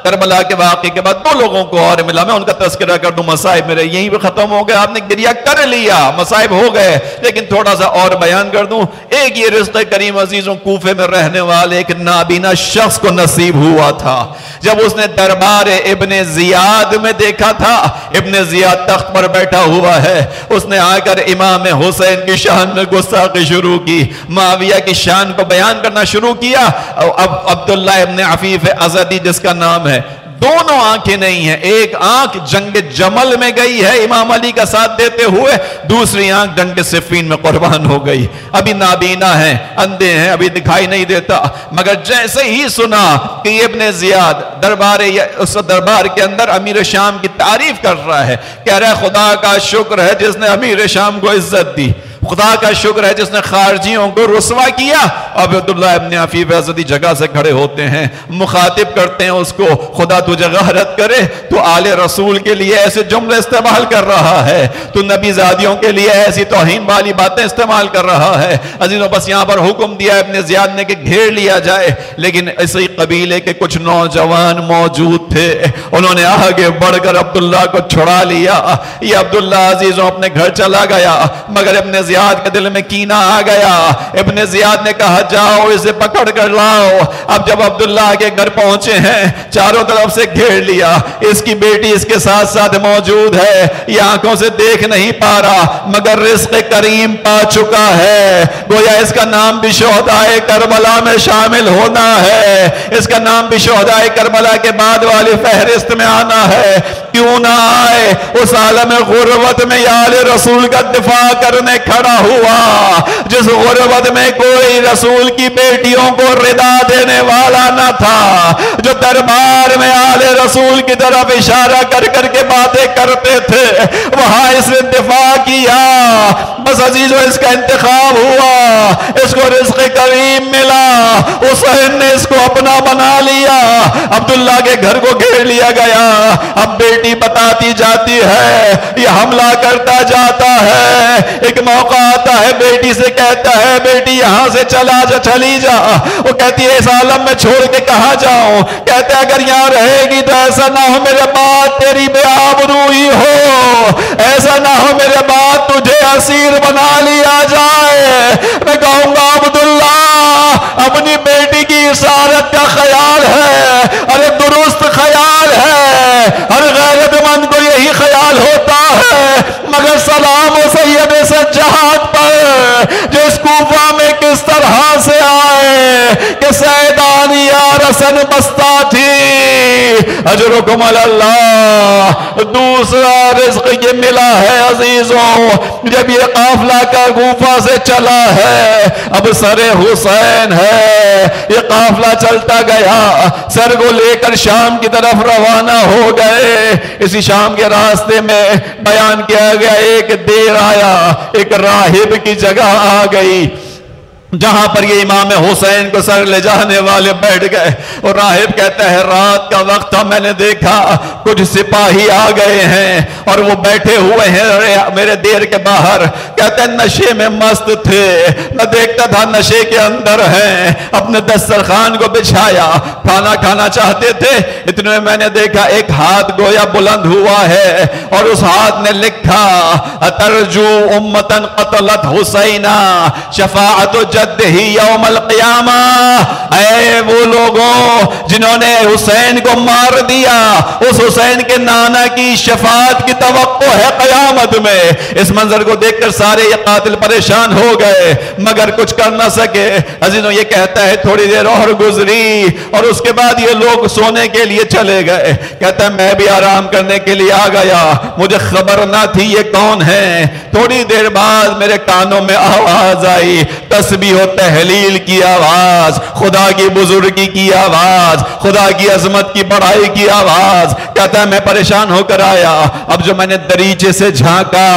کربلا کے واقعے کے بعد دو لوگوں کو اور ملا، میں ان کا تذکرہ کر دوں، مصائب میرے یہیں پہ ختم ہو گئے، آپ نے گریہ کر لیا، مصائب ہو گئے، لیکن تھوڑا سا اور بیان کر دوں۔ ایک یہ رزق کریم عزیزوں کوفے میں رہنے والے ایک نابینا شخص کو نصیب ہوا تھا، جب اس نے دربار ابن زیاد میں دیکھا تھا، ابن زیاد تخت پر بیٹھا ہوا ہے، اس نے آ کر امام حسین کی شان میں گستاخی شروع کی، معاویہ کی شان کو بیان کرنا شروع کیا۔ اب عبداللہ ابن عفیف ازدی جس کا نام ہے، دونوں آنکھیں نہیں ہیں، ایک آنکھ جنگ جمل میں گئی ہے امام علی کا ساتھ دیتے ہوئے، دوسری آنکھ جنگ صفین میں قربان ہو گئی، ابھی نابینا ہیں، اندھے ہیں، ابھی دکھائی نہیں دیتا، مگر جیسے ہی سنا کہ ابن زیاد دربار اس دربار کے اندر امیر شام کی تعریف کر رہا ہے، کہہ رہا ہے خدا کا شکر ہے جس نے امیر شام کو عزت دی، خدا کا شکر ہے جس نے خارجیوں کو رسوا کیا۔ اب عبداللہ ابن عفیف ازدی جگہ سے کھڑے ہوتے ہیں، مخاطب کرتے ہیں اس کو، خدا تجھے غارت کرے، تو آل رسول کے لیے ایسے جملے استعمال کر رہا ہے، تو نبی زادیوں کے لیے ایسی توہین والی باتیں استعمال کر رہا ہے۔ عزیزوں بس یہاں پر حکم دیا ابن زیاد نے کہ گھیر لیا جائے، لیکن اسی قبیلے کے کچھ نوجوان موجود تھے، انہوں نے آگے بڑھ کر عبداللہ کو چھڑا لیا۔ یہ عبداللہ عزیزوں اپنے گھر چلا گیا، مگر ابن زیاد کے دل میں کینہ آ گیا۔ ابن زیاد نے کہا جاؤ اسے پکڑ کر لاؤ۔ اب جب عبداللہ کے گھر پہنچے ہیں، چاروں طرف سے گھیر لیا، اس کی بیٹی اس کے ساتھ ساتھ موجود ہے، یہ آنکھوں سے دیکھ نہیں پا رہا مگر رزق کریم پا چکا ہے، گویا اس کا نام بھی شہدائے کربلا میں شامل ہونا ہے، اس کا نام بھی شہدائے کربلا کے بعد والی فہرست میں آنا ہے۔ کیوں نہ آئے؟ اس عالم غربت میں یا آل رسول کا دفاع کرنے کھڑا ہوا، جس غربت میں کوئی رسول کی بیٹیوں کو ردا دینے والا نہ تھا، جو دربار میں آل رسول کی طرف اشارہ کر کر کے باتیں کرتے تھے، وہاں اس نے دفاع کیا۔ بس عزیزو اس کا انتخاب ہوا، اس کو رزق کریم ملا، حسین نے اس کو اپنا بنا لیا، عبداللہ کے گھر کو گھیر لیا گیا۔ اب بیٹی بتاتی جاتی ہے، یہ حملہ کرتا جاتا ہے، ایک موقع آتا ہے بیٹی سے کہتا ہے بیٹی یہاں سے چلا جا چلی جا، وہ کہتی ہے اس عالم میں چھوڑ کے کہاں جاؤں؟ کہتے اگر یہاں رہے گی تو ایسا نہ ہو میرے بعد تیری بے آبروئی ہو، ایسا نہ ہو میرے بعد تجھے اسیر بنا لیا جائے۔ میں کہوں گا عبداللہ اپنی بیٹی کی اسارت کا خیال ہے، ارے درست خیال ہے، ہر غیرت مند کو یہی خیال ہوتا ہے، مگر سلام و سید سجاد پر جو اس کوفہ میں کس طرح سے آئے کہ سیدانی یا رسن بستا تھی، اجرکم اللہ۔ دوسرا رزق یہ ملا ہے عزیزوں، جب یہ قافلہ کا کوفہ سے چلا ہے، اب سر حسین ہے، یہ قافلہ چلتا گیا، سر کو لے کر شام کی طرف روانہ ہو گئے۔ اسی شام کے راستے میں بیان کیا گیا ایک دیر آیا، ایک راہب کی جگہ آ گئی، جہاں پر یہ امام حسین کو سر لے جانے والے بیٹھ گئے، اور راہب کہتا ہے رات کا وقت تھا، میں نے دیکھا کچھ سپاہی آ گئے ہیں اور وہ بیٹھے ہوئے ہیں میرے دیر کے باہر، کہتے ہیں نشے میں مست تھے، میں دیکھتا تھا نشے کے اندر ہیں، اپنے دسترخوان کو بچھایا، کھانا کھانا چاہتے تھے، اتنے میں میں نے دیکھا ایک ہاتھ گویا بلند ہوا ہے، اور اس ہاتھ نے لکھا اترجو امتن قتلت حسینہ شفاعت جدہی یوم القیامہ، اے وہ لوگوں جنہوں نے حسین کو مار دیا، اس حسین کے نانا کی شفاعت کی توقع ہے قیامت میں۔ اس منظر کو دیکھ کر سارے یہ قاتل پریشان ہو گئے مگر کچھ کر نہ سکے۔ عزیزوں یہ کہتا ہے تھوڑی دیر اور گزری اور اس کے بعد یہ لوگ سونے کے لیے چلے گئے، کہتا ہے میں بھی آرام کرنے کے لیے آ گیا، مجھے خبر نہ تھی یہ کون ہے۔ تھوڑی دیر بعد میرے کانوں میں آواز آئی، تسبیح و تحلیل کی آواز، خدا کی بزرگی کی آواز، خدا کی عظمت کی بڑائی کی آواز۔ کہتا ہے میں پریشان ہو کر آیا، اب جو میں نے دریچے سے جھانکا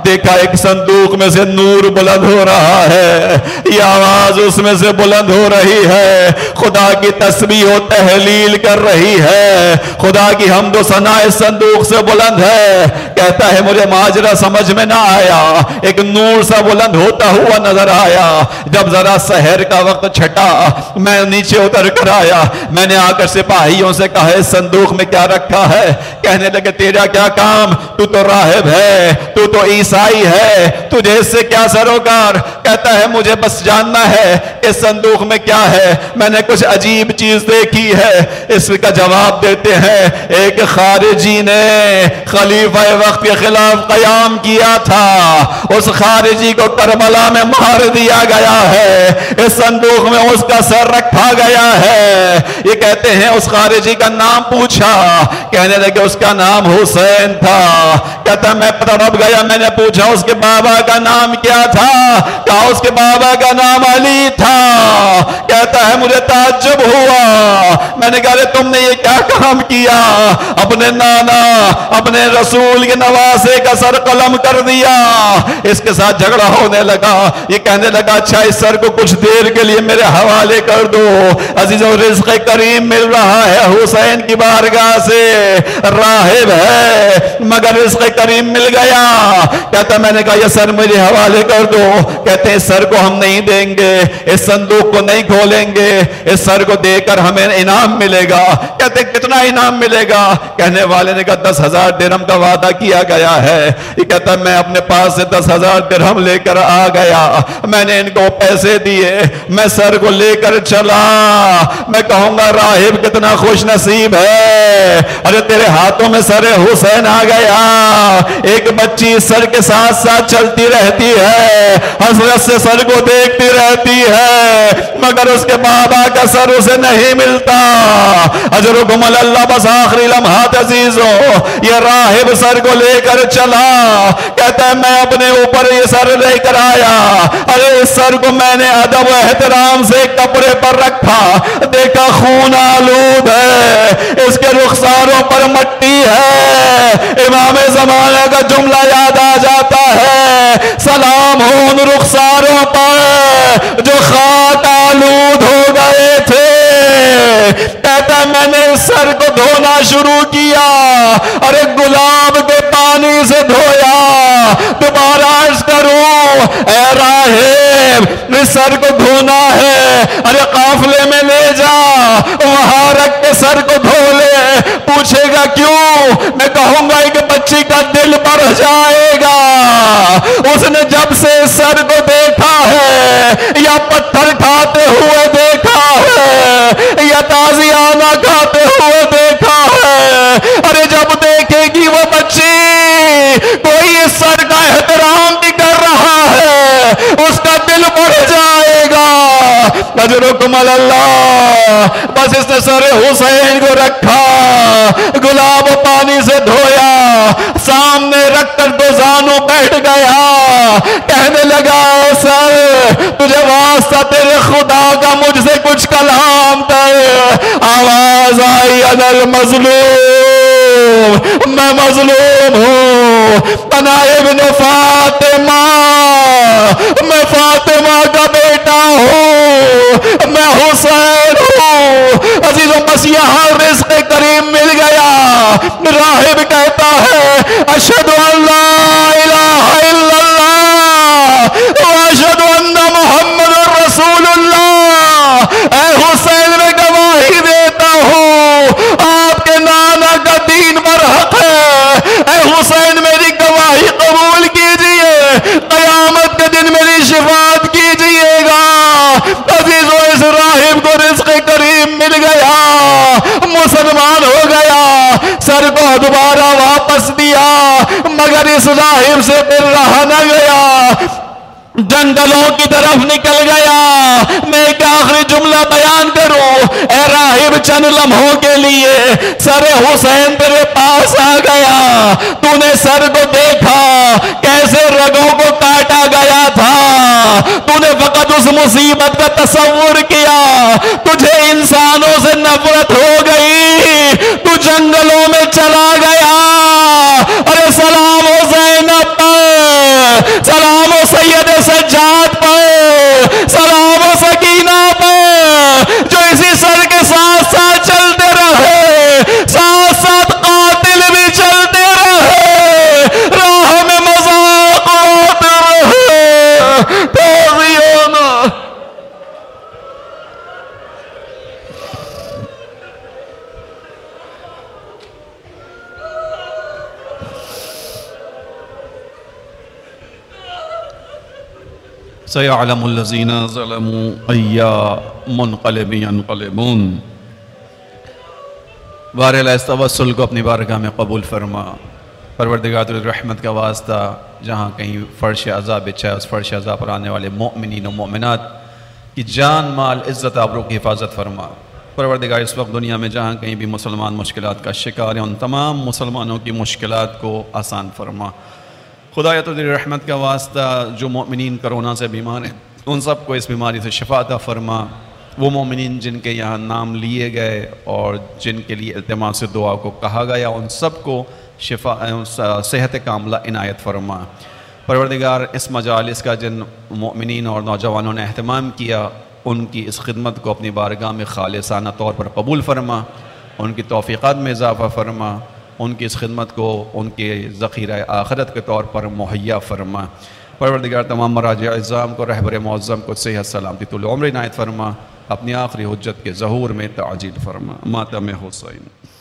دیکھا ایک صندوق میں سے نور بلند ہو رہا ہے، یہ آواز اس میں سے بلند ہو رہی ہے، خدا کی تسبیح و تحلیل کر رہی ہے، خدا کی حمد و ثنا اس صندوق سے بلند ہے۔ کہتا ہے مجھے ماجرا سمجھ میں نہ آیا، ایک نور سا بلند ہوتا ہوا نظر آیا، جب ذرا سحر کا وقت چھٹا میں نیچے اتر کر آیا، میں نے آ کر سپاہیوں سے کہا اس صندوق میں کیا رکھا ہے؟ کہنے لگے تیرا کیا کام، تو تو راہب ہے، تو تو عیسائی ہے، تجھے اس سے کیا سروکار؟ کہتا ہے مجھے بس جاننا ہے اس صندوق میں کیا ہے، میں نے کچھ عجیب چیز دیکھی ہے۔ اس کا جواب دیتے ہیں ایک خارجی نے خلیفہ وقت کے خلاف قیام کیا تھا، اس خارجی کو کربلا میں مار دیا گیا ہے، اس صندوق میں اس کا سر رکھا گیا ہے۔ یہ کہتے ہیں اس خارجی کا نام پوچھا، کہنے لگے اس کا نام حسین تھا۔ کہتا میں تڑپ گیا، میں نے پوچھا اس کے بابا کا نام کیا تھا؟ کہا اس کے بابا کا نام علی تھا۔ کہتا ہے مجھے تعجب ہوا، میں نے کہا تم نے یہ کیا کام کیا، اپنے نانا اپنے رسول کے نواسے کا سر قلم کر دیا۔ اس کے ساتھ جھگڑا ہونے لگا، یہ کہنے لگا اچھا اس سر کو کچھ دیر کے لیے میرے حوالے کر دو، عزیزو رزق کریم مل رہا ہے حسین کی بارگاہ سے، راہب ہے مگر رزق کریم مل گیا۔ کہتا میں نے کہا یہ سر میرے حوالے کر دو۔ کہتے ہیں اس سر کو ہم نہیں دیں گے، اس صندوق کو نہیں کھولیں گے، اس سر کو دے کر ہمیں انعام ملے گا۔ کہتے کتنا انعام ملے گا؟ کہنے والے نے کہا دس ہزار درہم کا وعدہ کیا گیا ہے۔ یہ کہتا میں اپنے پاس سے دس ہزار درہم لے کر آ گیا، میں نے ان کو پیسے دیے، میں سر کو لے کر چلا، میں کہوں گا راہب کتنا خوش نصیب ہے، ارے تیرے ہاتھوں میں سر حسین آ گیا۔ ایک بچی سر کے ساتھ ساتھ چلتی رہتی ہے، حسرت سے سر کو دیکھتی رہتی ہے، مگر اس کے بابا کا سر اسے نہیں ملتا۔ اجرکم اللہ، بس آخری لمحات عزیزو، یہ راہب سر کو لے کر چلا، کہتا ہے میں اپنے اوپر یہ سر لے کر آیا، ارے اس سر کو میں نے ادب و احترام سے کپڑے پر رکھا، دیکھا خون آلود ہے، اس کے رخساروں پر مٹی ہے۔ امام زمانہ کا جملہ یاد آ جاتا ہے، سلام ہو ان رخساروں پر جو خاک آلود ہو گئے تھے۔ کہتا میں نے اس سر کو دھونا شروع کیا، ارے گلاب کے پانی سے دھویا، دوبارہ عرض کروں اے راہب اس سر کو دھونا ہے، ارے قافلے میں لے جا، وہاں رکھ کے سر کو دھو لے۔ پوچھے گا کیوں؟ میں کہوں گا ایک بچی کا دل بڑھ جائے گا، اس نے جب سے سر کو دیکھا ہے، یا پتھر کھاتے ہوئے دیکھا ہے، یا تازیانہ کھاتے ہوئے دیکھا ہے، ارے جب دیکھے گی وہ بچی کوئی اس سر کا احترام بھی کر رہا ہے، اس کا دل بڑھ جائے گا۔ اجرکم اللہ، بس اس نے سر حسین کو رکھا، گلاب پانی سے دھویا، سامنے رکھ کر دو زانوں بیٹھ گیا، کہنے لگا سر تجھے واسطہ تیرے خدا کا مجھ سے کچھ کلام کر۔ آواز آئی انا المظلوم، میں مظلوم ہوں، انا ابن فاطمہ، میں فاطمہ کا بیٹا ہوں، میں حسین ہوں۔ عزیزوں بس یہاں رزق کریم مل گیا۔ راہب کہتا ہے اشہد ان لا الہ الا اللہ واشہد ان محمد رسول اللہ۔ اے حسین میں گواہی دیتا ہوں آپ کے نانا کا دین برحق ہے۔ اے حسین میری گواہی قبول کیجئے، قیامت کے دن میری شفاعت کیجئے گا۔ عزیزو اس راہب کو رزق کریم مل گیا، مسلمان ہو گیا، سر کو دوبارہ واپس دیا، مگر اس راہب سے پھر رہا نہ گیا، جنگلوں کی طرف نکل گیا۔ میں ایک آخری جملہ بیان کروں، اے راہب چند لمحوں کے لیے سر حسین تیرے پاس آ گیا، تو نے سر کو دیکھا کیسے رگوں کو کاٹا گیا تھا، تو نے فقط اس مصیبت کا تصور کیا، تجھے انسانوں سے نفرت ہو گئی، تو جنگلوں میں چلا گیا، ارے سلام حسین پر سَيَعْلَمُ الَّذِينَ ظَلَمُوا أَيَّ مُنْقَلِبٍ يَنْقَلِبُونَ۔ بہرحال اس توسل کو اپنی بارگاہ میں قبول فرما۔ پروردگار رحمت کا واسطہ جہاں کہیں فرش عذاب بچھا ہے، اس فرش عذاب پر آنے والے مؤمنین و مؤمنات کی جان مال عزت آبرو کی حفاظت فرما۔ پروردگار اس وقت دنیا میں جہاں کہیں بھی مسلمان مشکلات کا شکار ہیں، ان تمام مسلمانوں کی مشکلات کو آسان فرما۔ خدایا تیری رحمت کا واسطہ جو مؤمنین کرونا سے بیمار ہیں ان سب کو اس بیماری سے شفا عطا فرما۔ وہ مومنین جن کے یہاں نام لیے گئے اور جن کے لیے التماس سے دعا کو کہا گیا ان سب کو شفا صحت کاملہ عنایت فرما۔ پروردگار اس مجالس کا جن مؤمنین اور نوجوانوں نے اہتمام کیا ان کی اس خدمت کو اپنی بارگاہ میں خالصانہ طور پر قبول فرما، ان کی توفیقات میں اضافہ فرما، ان کی اس خدمت کو ان کے ذخیرہ آخرت کے طور پر مہیا فرما۔ پروردگار تمام مراجع اعظام کو رہبر معظم کو صحت سلامتی طول عمر عنایت فرما، اپنی آخری حجت کے ظہور میں تعجیل فرما۔ ماتم حسین۔